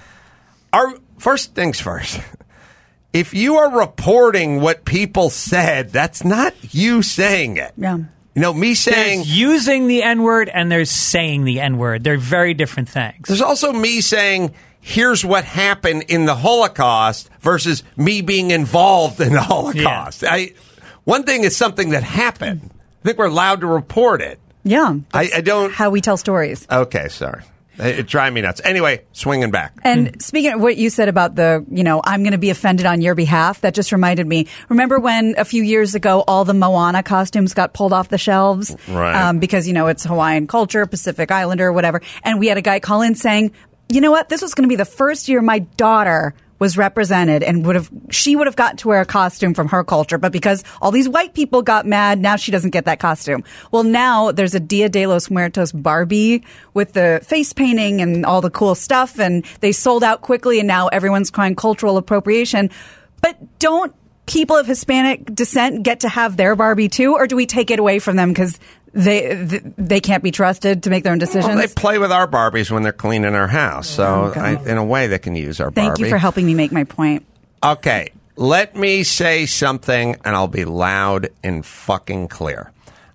First things first. If you are reporting what people said, that's not you saying it. Yeah. Me saying... There's using the N-word and there's saying the N-word. They're very different things. There's also me saying, here's what happened in the Holocaust versus me being involved in the Holocaust. Yeah. One thing is something that happened. I think we're allowed to report it. Yeah. I don't... How we tell stories. Okay, sorry. It drives me nuts. Anyway, swinging back. And speaking of what you said about I'm going to be offended on your behalf, that just reminded me. Remember when a few years ago all the Moana costumes got pulled off the shelves? Right. Because, it's Hawaiian culture, Pacific Islander, whatever. And we had a guy call in saying, you know what? This was going to be the first year my daughter was represented and she would have gotten to wear a costume from her culture. But because all these white people got mad, now she doesn't get that costume. Well, now there's a Dia de los Muertos Barbie with the face painting and all the cool stuff. And they sold out quickly. And now everyone's crying cultural appropriation. But don't people of Hispanic descent get to have their Barbie too? Or do we take it away from them because they can't be trusted to make their own decisions? Well, they play with our Barbies when they're cleaning our house. So in a way, they can use our Barbie. Thank you for helping me make my point. Okay. Let me say something, and I'll be loud and fucking clear.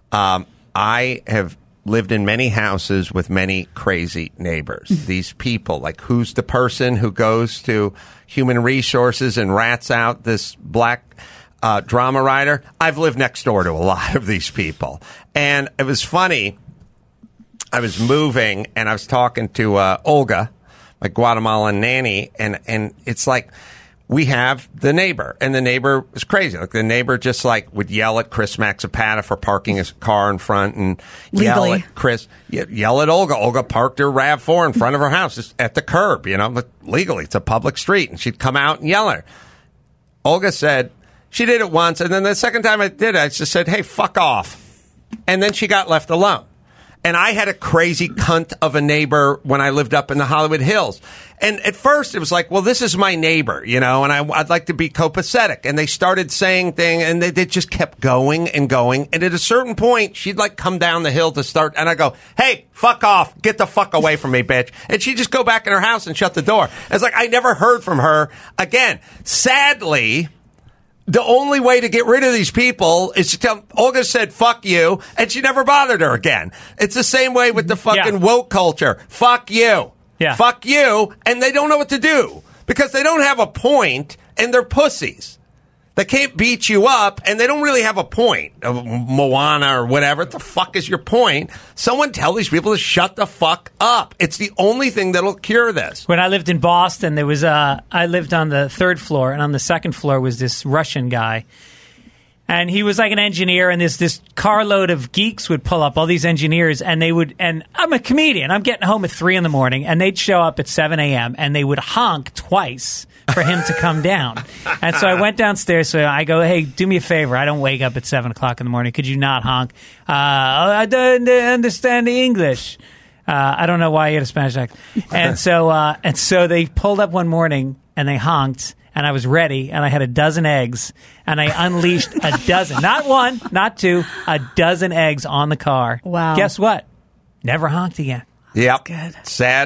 I have lived in many houses with many crazy neighbors. These people, who's the person who goes to Human Resources and rats out this black drama writer? I've lived next door to a lot of these people. And it was funny. I was moving, and I was talking to Olga, my Guatemalan nanny, and it's like we have the neighbor, and the neighbor was crazy. Like the neighbor just like would yell at Chris Maxipata for parking his car in front, and yell Legally. at Chris, yell at Olga. Olga parked her RAV4 in front of her house, just at the curb. But legally, it's a public street, and she'd come out and yell at her. Olga said she did it once, and then the second time I did it, I just said, "Hey, fuck off," and then she got left alone. And I had a crazy cunt of a neighbor when I lived up in the Hollywood Hills. And at first it was like, well, this is my neighbor, and I'd like to be copacetic. And they started saying things, and they just kept going and going. And at a certain point, she'd like come down the hill to start. And I go, hey, fuck off. Get the fuck away from me, bitch. And she'd just go back in her house and shut the door. It's like I never heard from her again. Sadly, the only way to get rid of these people is to tell Olga said, fuck you, and she never bothered her again. It's the same way with the fucking woke culture. Fuck you. Yeah. Fuck you. And they don't know what to do because they don't have a point and they're pussies. They can't beat you up, and they don't really have a point. Moana or whatever. What the fuck is your point? Someone tell these people to shut the fuck up. It's the only thing that'll cure this. When I lived in Boston, there was I lived on the 3rd floor, and on the 2nd floor was this Russian guy. And he was like an engineer, and this carload of geeks would pull up, all these engineers, and I'm a comedian. I'm getting home at 3 a.m, and they'd show up at 7 a.m., and they would honk twice for him to come down. And so I went downstairs, so I go, hey, do me a favor. I don't wake up at 7 o'clock in the morning. Could you not honk? I don't understand the English. I don't know why you had a Spanish accent. And so they pulled up one morning, and they honked. And I was ready, and I had a dozen eggs, and I unleashed a dozen. Not one, not two, a dozen eggs on the car. Wow. Guess what? Never honked again. Yep. Good.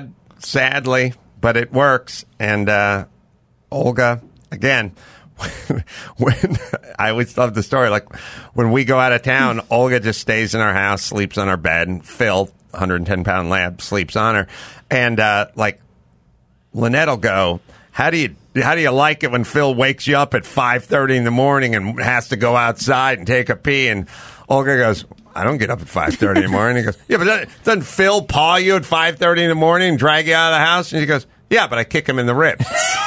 Sadly, but it works. And Olga, again, when I always love the story, like when we go out of town, Olga just stays in our house, sleeps on our bed, and Phil, 110-pound lab, sleeps on her. And like Lynette will go, How do you like it when Phil wakes you up at 5:30 in the morning and has to go outside and take a pee? And Olga goes, I don't get up at 5:30 in the morning. He goes, yeah, but doesn't Phil paw you at 5:30 in the morning and drag you out of the house? And she goes, yeah, but I kick him in the ribs.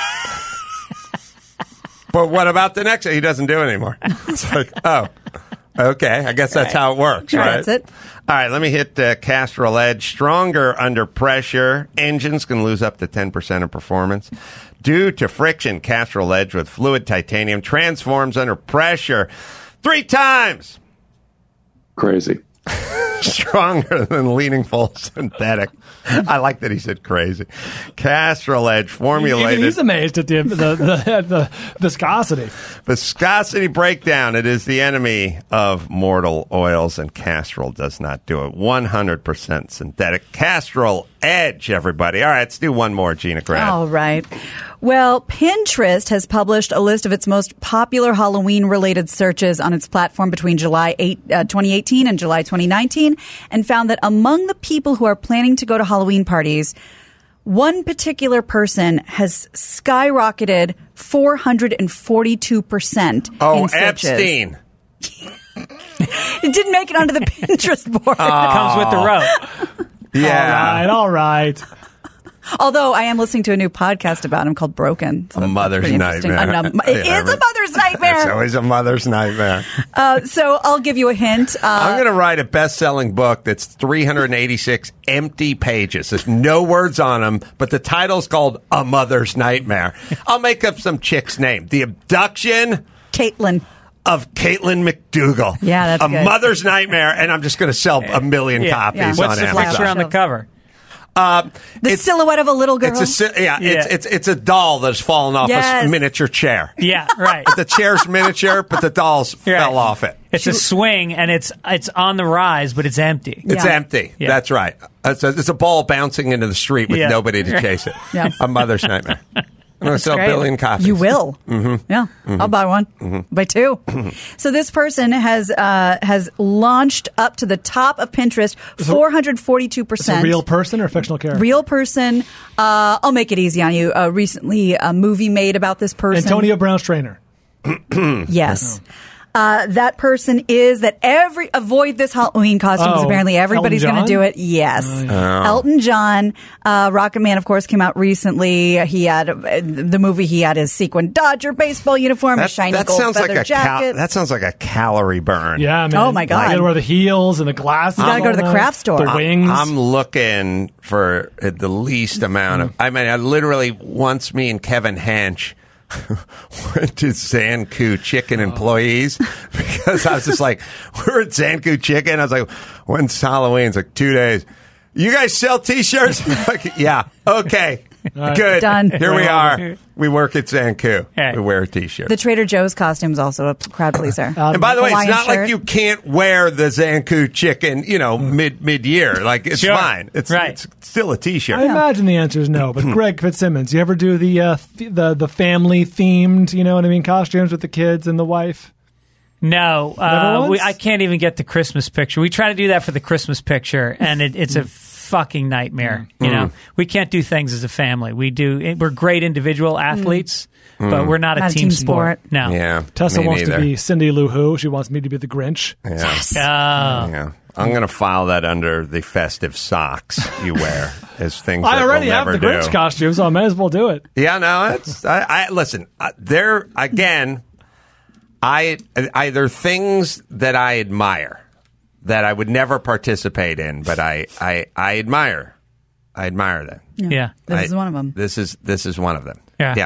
But what about the next day? He doesn't do it anymore. It's like, oh, okay. I guess that's how it works, right? That's it. All right, let me hit Castrol Edge. Stronger under pressure. Engines can lose up to 10% of performance. Due to friction, Castrol Edge with fluid titanium transforms under pressure 3 times. Crazy. Stronger than leading full synthetic. I like that he said crazy. Castrol Edge formulated. Even he's amazed at the viscosity. Viscosity breakdown. It is the enemy of mortal oils, and Castrol does not do it. 100% synthetic. Castrol Edge, everybody. All right, let's do one more, Gina Grad. All right. Well, Pinterest has published a list of its most popular Halloween-related searches on its platform between July 2018 and July 2019, and found that among the people who are planning to go to Halloween parties, one particular person has skyrocketed 442% in searches. Epstein. It didn't make it onto the Pinterest board. Comes with the rope. Yeah. All right. Although I am listening to a new podcast about him called Broken. So A mother's pretty interesting. nightmare. It is a mother's nightmare. It's always a mother's nightmare. So I'll give you a hint. I'm going to write a best-selling book that's 386 empty pages. There's no words on them, but the title's called A Mother's Nightmare. I'll make up some chick's name. The Abduction Caitlin. of Caitlin McDougal. Yeah, that's a good. Mother's Nightmare, and I'm just going to sell 1 million copies Yeah. on What's the Amazon. picture on the cover? The silhouette of a little girl. It's a doll that's fallen off Yes. a miniature chair. Yeah, right. The chair's miniature, but the doll's fell off it. It's a swing, and it's on the rise, but it's empty. It's Yeah. empty. Yeah. That's right. It's a ball bouncing into the street with Yeah. nobody to chase it. Yeah. A mother's nightmare. I'm going to sell 1 Great. billion copies. You will. Mm-hmm. Yeah, I'll buy one. Buy 2. So this person has launched up to the top of Pinterest. 442%. It's a real person or a fictional character? Real person. I'll make it easy on you. Recently, a movie made about this person. Antonio Brown's trainer. Yes. That person is avoid this Halloween costume because apparently everybody's going to do it. Yes. Elton John, Rocket Man, of course, came out recently. He had the movie. He had his sequin Dodger baseball uniform, a shiny gold feather jacket. That sounds like a calorie burn. Yeah, man. Oh my God. You gotta wear the heels and the glasses. You gotta go to the craft store. The wings. I'm looking for the least amount of. I mean, I literally once me and Kevin Hench went to Zanku Chicken employees because I was just like, we're at Zanku Chicken. I was like, when's Halloween? It's like 2 days. You guys sell T-shirts? Like, yeah. Okay. Good. Done. Here we are. We work at Zanku. Hey. We wear a T-shirt. The Trader Joe's costume is also a crowd pleaser. And by the way, it's Hawaiian not shirt. like you can't wear the Zanku Chicken, mid-year. Like, it's Sure. fine. It's still a T-shirt. I imagine the answer is no. But Greg Fitzsimmons, you ever do the family themed, you know what I mean, costumes with the kids and the wife? No, Never once? I can't even get the Christmas picture. We try to do that for the Christmas picture, and it's a fucking nightmare. You know, we can't do things as a family. We're great individual athletes, but we're not a team sport. No. Yeah. Tessa me wants neither. to be Cindy Lou Who. She wants me to be the Grinch. Yeah. Yes. Yeah. I'm going to file that under the festive socks you wear as things I that already we'll have never the Grinch do. costume, so I may as well do it. Yeah, no, it's I listen. There again. They're things that I admire that I would never participate in, but I admire. I admire them. Yeah. This is one of them. This is one of them. Yeah.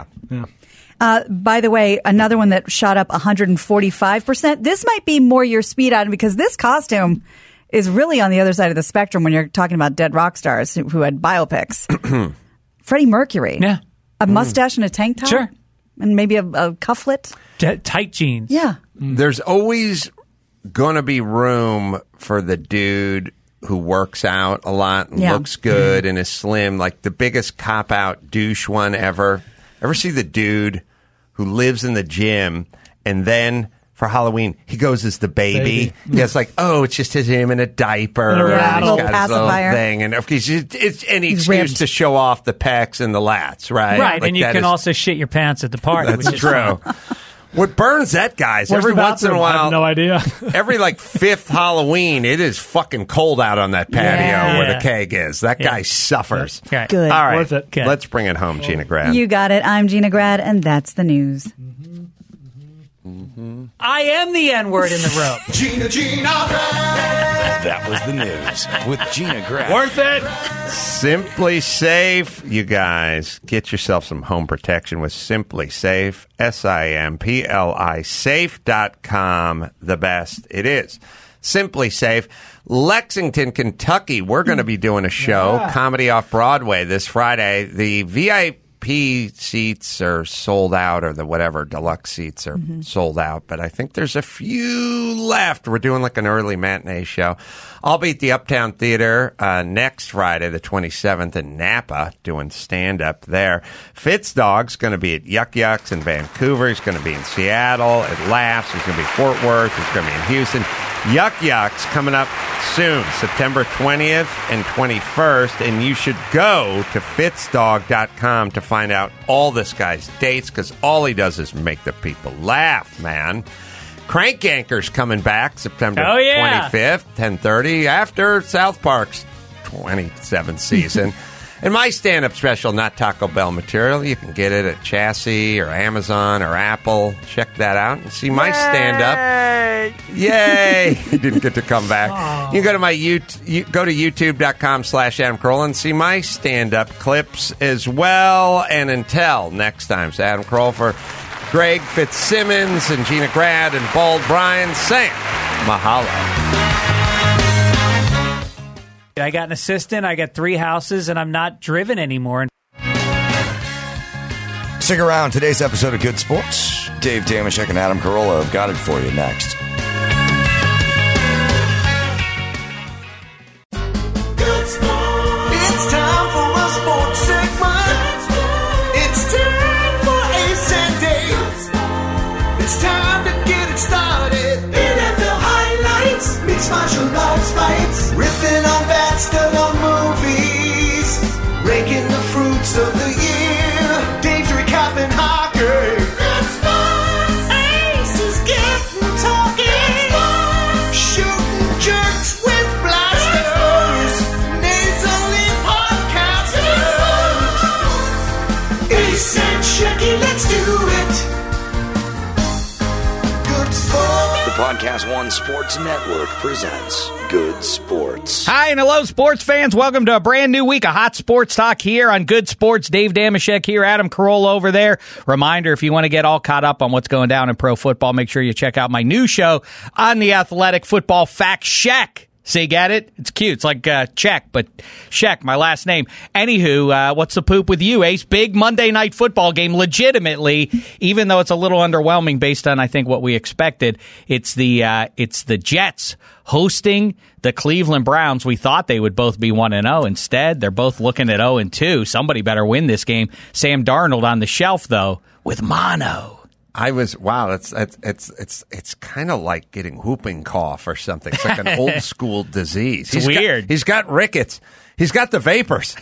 By the way, another one that shot up 145%. This might be more your speed item because this costume is really on the other side of the spectrum when you're talking about dead rock stars who had biopics. Freddie Mercury. Yeah. A mustache and a tank top? Sure. And maybe a cufflet? Tight jeans. Yeah. There's always going to be room for the dude who works out a lot and looks good and is slim, like the biggest cop-out douche one ever. Ever see the dude who lives in the gym and then for Halloween he goes as the baby? He has like, it's just him in a diaper. And a And he's little got his little pacifier. thing. And of course, it's any He's excuse ribbed. to show off the pecs and the lats, right? Right, Like and you that can is- also shit your pants at the party. That's which is true. fun. What burns that, guys? Where's Every the once in a bathroom? I while, have no idea. every like fifth Halloween, it is fucking cold out on that patio Yeah. where the keg is. That guy suffers. Okay. Good. All right, Worth it. Good. let's bring it home, Gina Grad. You got it. I'm Gina Grad, and that's the news. I am the N-word in the room. Gina Grad. That was the news with Gina Grad. Worth it. Simply Safe, you guys, get yourself some home protection with Simply Safe, SIMPLI safe.com. The best it is. Simply Safe. Lexington, Kentucky, we're going to be doing a show, Comedy Off Broadway, this Friday. The VIP seats are sold out, or the whatever deluxe seats are sold out, but I think there's a few left. We're doing like an early matinee show. I'll be at the Uptown Theater next Friday, the 27th, in Napa, doing stand-up there. Fitzdog's going to be at Yuck Yucks in Vancouver. He's going to be in Seattle at Laughs. He's going to be Fort Worth. He's going to be in Houston. Yuck Yucks coming up soon, September 20th and 21st, and you should go to fitzdog.com to find out all this guy's dates, because all he does is make the people laugh, man. Crank Yankers coming back September 25th, 10:30, after South Park's 27th season. And my stand-up special, not Taco Bell material, you can get it at Chassis or Amazon or Apple. Check that out and see my stand-up. Yay! He didn't get to come back. You can go to my go to youtube.com/Adam Carolla and see my stand-up clips as well. And until next time, it's Adam Carolla for Greg Fitzsimmons and Gina Grad and Bald Brian saying mahalo. I got an assistant, I got 3 houses, and I'm not driven anymore. Stick around. Today's episode of Good Sports. Dave Damashek and Adam Carolla have got it for you next. Good sport. It's time for a sports segment. It's time for Ace and Dave. It's time to get it started. NFL highlights, mixed martial arts fights, riffing on bats, still on movies, ranking the fruits of the year. Dave's recapping hockey. Good sports. Ace is getting tired. it. Good Sports. The Podcast One Sports Network presents Good Sports. Hi and hello, sports fans. Welcome to a brand new week of hot sports talk here on Good Sports. Dave Damashek here, Adam Carolla over there. Reminder, if you want to get all caught up on what's going down in pro football, make sure you check out my new show on The Athletic, Football Fact Check. See, get it? It's cute. It's like check, but Sheck, my last name. Anywho, what's the poop with you, Ace? Big Monday night football game, legitimately, even though it's a little underwhelming based on, I think, what we expected. It's the Jets hosting the Cleveland Browns. We thought they would both be 1-0. Instead, they're both looking at 0-2. Somebody better win this game. Sam Darnold on the shelf, though, with mono. It's kind of like getting whooping cough or something. It's like an old school disease. It's weird. He's got rickets. He's got the vapors.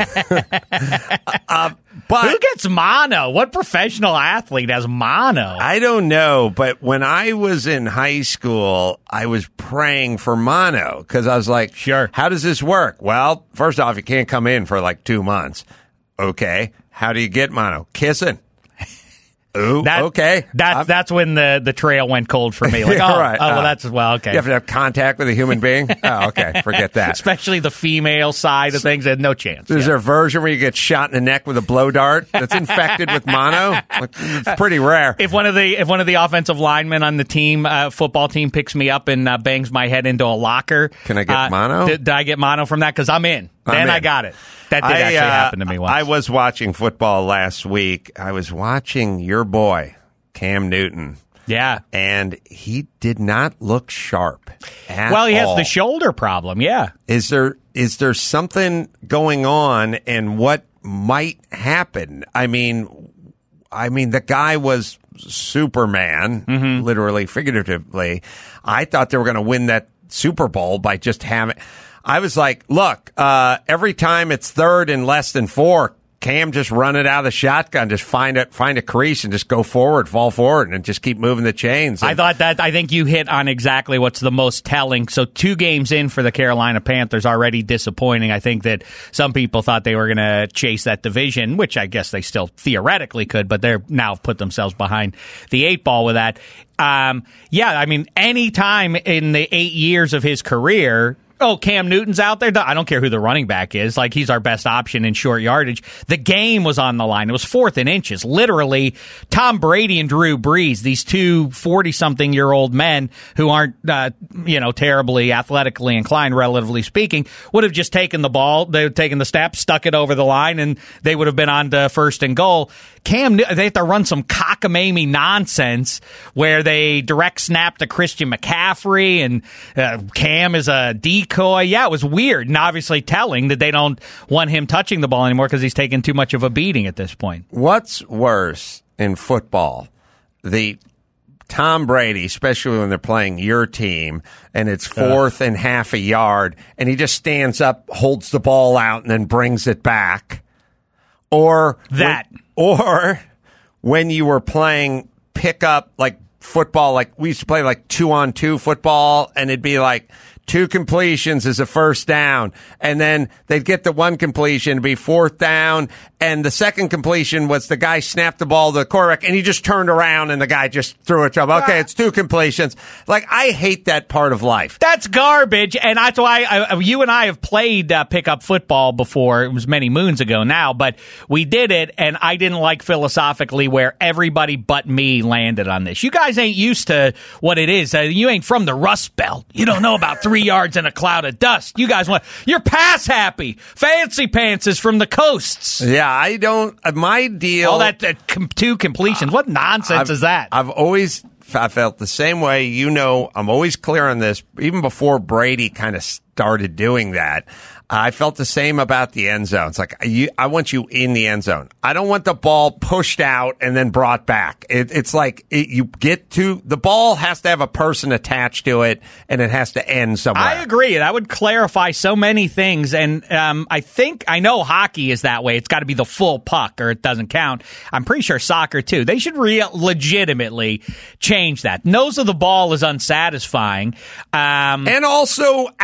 But who gets mono? What professional athlete has mono? I don't know, but when I was in high school, I was praying for mono because I was like, sure. How does this work? Well, first off, you can't come in for like 2 months. Okay. How do you get mono? Kissing. Ooh, okay. That's when the trail went cold for me. Like, right. Okay. You have to have contact with a human being? Oh, okay. Forget that. Especially the female side of things, no chance. Is there a version where you get shot in the neck with a blow dart that's infected with mono? It's pretty rare. If one of the offensive linemen on the team, football team, picks me up and bangs my head into a locker, can I get mono? Did I get mono from that? Because I'm in. I got it. That did actually happen to me once. I was watching football last week. I was watching your boy, Cam Newton. Yeah. And he did not look sharp at Well, he has all. the shoulder problem, yeah. Is there something going on, and what might happen? I mean, the guy was Superman, literally, figuratively. I thought they were going to win that Super Bowl by just having... I was like, look, every time it's third and less than 4, Cam just run it out of the shotgun, just find a crease and just go forward, fall forward, and just keep moving the chains. And I think you hit on exactly what's the most telling. So 2 games in for the Carolina Panthers, already disappointing. I think that some people thought they were going to chase that division, which I guess they still theoretically could, but they're now put themselves behind the 8 ball with that. Any time in the 8 years of his career, Cam Newton's out there. I don't care who the running back is. Like, he's our best option in short yardage. The game was on the line. It was 4th and inches. Literally, Tom Brady and Drew Brees, these 2 40-something-year-old men who aren't, terribly athletically inclined, relatively speaking, would have just taken the ball. They would have taken the snap, stuck it over the line, and they would have been on to 1st and goal. They have to run some cockamamie nonsense where they direct snap to Christian McCaffrey and Cam is a decoy. Yeah, it was weird and obviously telling that they don't want him touching the ball anymore because he's taking too much of a beating at this point. What's worse in football? The Tom Brady, especially when they're playing your team and it's 4th and half a yard and he just stands up, holds the ball out, and then brings it back. Or when you were playing pickup, like football, like we used to play like 2-on-2 football, and it'd be like 2 completions is a first down, and then they'd get the 1 completion to be 4th down, and the second completion was the guy snapped the ball to the quarterback, and he just turned around, and the guy just threw it to him. Okay, it's 2 completions. Like, I hate that part of life. That's garbage, and that's why you and I have played pickup football before. It was many moons ago now, but we did it, and I didn't like philosophically where everybody but me landed on this. You guys ain't used to what it is. You ain't from the Rust Belt. You don't know about 3 yards in a cloud of dust. You guys you're pass happy. Fancy pants is from the coasts. Yeah, I don't. My deal. All that 2 completions. What nonsense is that? I felt the same way. I'm always clear on this. Even before Brady kind of started doing that, I felt the same about the end zone. It's like, I want you in the end zone. I don't want the ball pushed out and then brought back. It's like you get to the ball has to have a person attached to it, and it has to end somewhere. I agree. That would clarify so many things. And I know hockey is that way. It's got to be the full puck or it doesn't count. I'm pretty sure soccer too. They should legitimately change that. Nose of the ball is unsatisfying. And also out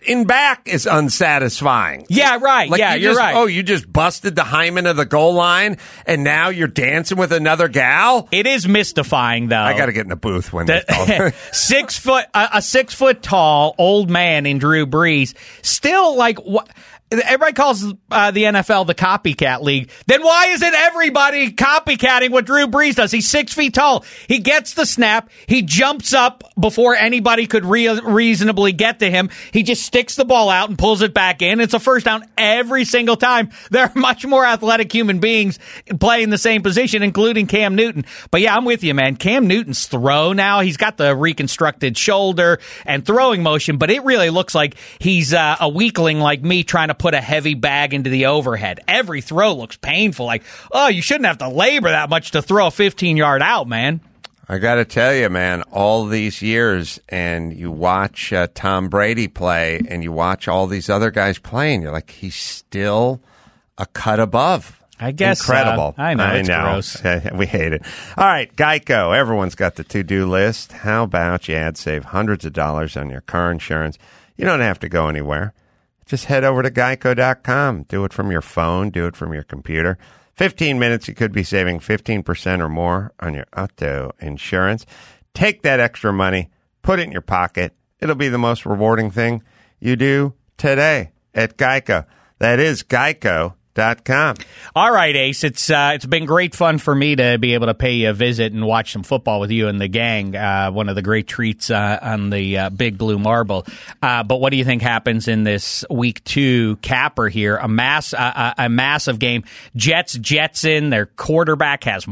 in back is unsatisfying. Yeah, right. Like You're right. Oh, you just busted the hymen of the goal line, and now you're dancing with another gal? It is mystifying, though. I got to get in the booth when they call it. 6 foot, a 6 foot tall old man in Drew Brees, still like what? Everybody calls the NFL the copycat league. Then why isn't everybody copycatting what Drew Brees does? He's 6 feet tall. He gets the snap. He jumps up before anybody could reasonably get to him. He just sticks the ball out and pulls it back in. It's a first down every single time. There are much more athletic human beings playing the same position, including Cam Newton. But yeah, I'm with you, man. Cam Newton's throw now, he's got the reconstructed shoulder and throwing motion, but it really looks like he's a weakling like me trying to put a heavy bag into the overhead. Every throw looks painful. Like, oh, you shouldn't have to labor that much to throw a 15-yard out, man. I got to tell you, man, all these years, and you watch Tom Brady play, and you watch all these other guys playing, you're like, he's still a cut above. I guess. Incredible. I know. It's gross. We hate it. All right, Geico. Everyone's got the to-do list. How about you save hundreds of dollars on your car insurance? You don't have to go anywhere. Just head over to geico.com. Do it from your phone. Do it from your computer. 15 minutes, you could be saving 15% or more on your auto insurance. Take that extra money, put it in your pocket. It'll be the most rewarding thing you do today at Geico. That is geico.com. All right, Ace. It's been great fun for me to be able to pay you a visit and watch some football with you and the gang. One of the great treats on the Big Blue Marble. But what do you think happens in this week 2 capper here? A massive game. Jets in. Their quarterback has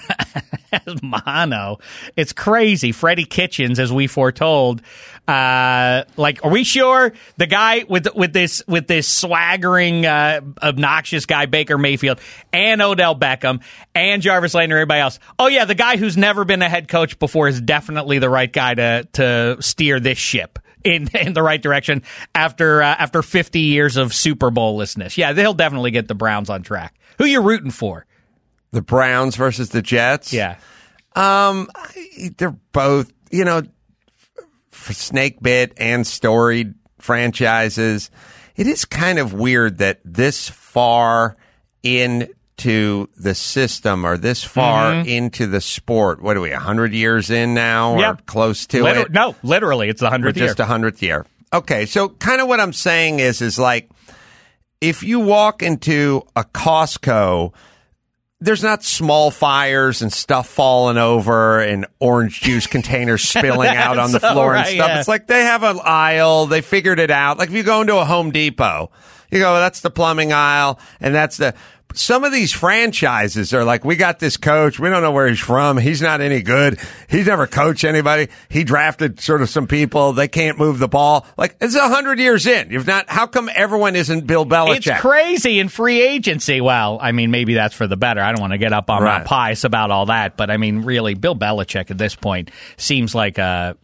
mono. It's crazy. Freddie Kitchens, as we foretold. Are we sure the guy with this swaggering, obnoxious guy, Baker Mayfield, and Odell Beckham, and Jarvis Landry, and everybody else? Oh yeah, the guy who's never been a head coach before is definitely the right guy to steer this ship in the right direction after 50 years of Super Bowl-lessness. Yeah, they'll definitely get the Browns on track. Who you rooting for? The Browns versus the Jets? Yeah. They're both, snake bit and storied franchises. It is kind of weird that this far into the system or this far into the sport, what are we, 100 years in now or close to it? No, literally, it's the 100th year. Just 100th year. Okay, so kind of what I'm saying is like if you walk into a Costco, there's not small fires and stuff falling over and orange juice containers spilling out on the floor and stuff. Yeah. It's like they have an aisle. They figured it out. Like if you go into a Home Depot, you go, that's the plumbing aisle, and that's the... Some of these franchises are like, we got this coach. We don't know where he's from. He's not any good. He's never coached anybody. He drafted sort of some people. They can't move the ball. Like, it's 100 years in. You've not. How come everyone isn't Bill Belichick? It's crazy in free agency. Well, I mean, maybe that's for the better. I don't want to get up on my pies about all that, but I mean, really, Bill Belichick at this point seems like a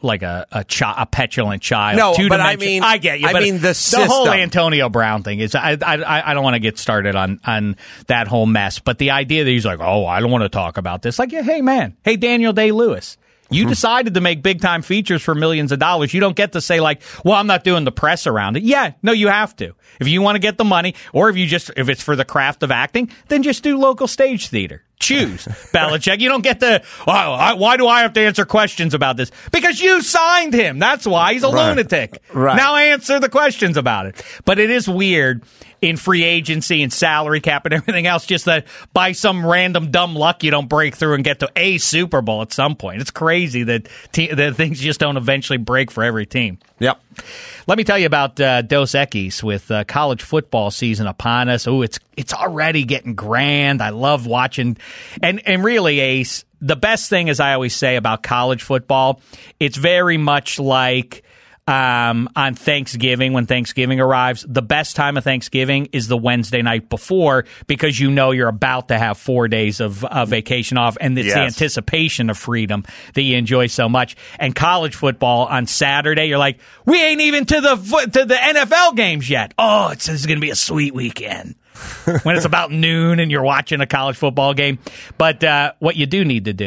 petulant child. No, but I mean, I get you. I mean, the whole Antonio Brown thing is. I don't want to get started on that whole mess. But the idea that he's like, oh, I don't want to talk about this. Like, yeah, hey, man. Hey, Daniel Day-Lewis. You decided to make big-time features for millions of dollars. You don't get to say, like, well, I'm not doing the press around it. Yeah, no, you have to. If you want to get the money, or if it's for the craft of acting, then just do local stage theater. Choose, Belichick. You don't get to, why do I have to answer questions about this? Because you signed him. That's why. He's a lunatic. Right. Now answer the questions about it. But it is weird in free agency and salary cap and everything else, just that by some random dumb luck you don't break through and get to a Super Bowl at some point. It's crazy that things just don't eventually break for every team. Yep. Let me tell you about Dos Equis with college football season upon us. Oh, it's already getting grand. I love watching. And really, Ace, the best thing, as I always say about college football, it's very much like on Thanksgiving, when Thanksgiving arrives. The best time of Thanksgiving is the Wednesday night before, because you know you're about to have 4 days of vacation off, and it's the anticipation of freedom that you enjoy so much. And college football on Saturday, you're like, we ain't even to the NFL games yet. Oh, this is going to be a sweet weekend. When it's about noon and you're watching a college football game. But what you do need to do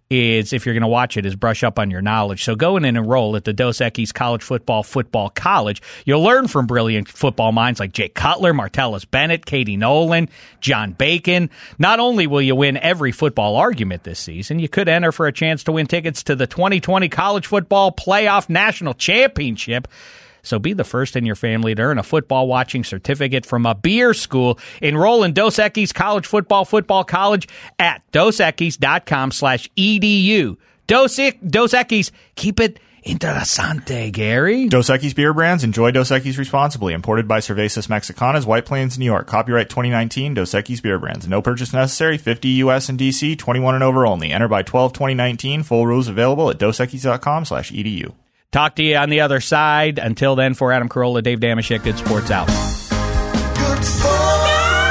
is, if you're going to watch it, is brush up on your knowledge. So go in and enroll at the Dos Equis College Football College. You'll learn from brilliant football minds like Jay Cutler, Martellus Bennett, Katie Nolan, John Bacon. Not only will you win every football argument this season, you could enter for a chance to win tickets to the 2020 College Football Playoff National Championship. So be the first in your family to earn a football watching certificate from a beer school. Enroll in Dos Equis College Football College at dosequis.com/edu. Dos Equis, keep it interesante, Gary. Dos Equis beer brands. Enjoy Dos Equis responsibly. Imported by Cervezas Mexicanas, White Plains, New York. Copyright 2019, Dos Equis beer brands. No purchase necessary. 50 U.S. and D.C. 21 and over only. Enter by 12/2019. Full rules available at dosequis.com/edu. Talk to you on the other side. Until then, for Adam Carolla, Dave Damashek, Good Sports out. Good Sports.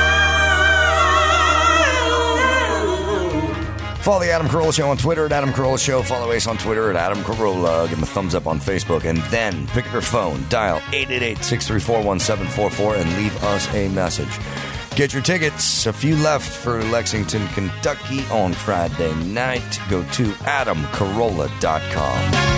Follow the Adam Carolla Show on Twitter at Adam Carolla Show. Follow Ace on Twitter at Adam Carolla. Give him a thumbs up on Facebook. And then pick up your phone, dial 888-634-1744, and leave us a message. Get your tickets. A few left for Lexington, Kentucky on Friday night. Go to adamcarolla.com.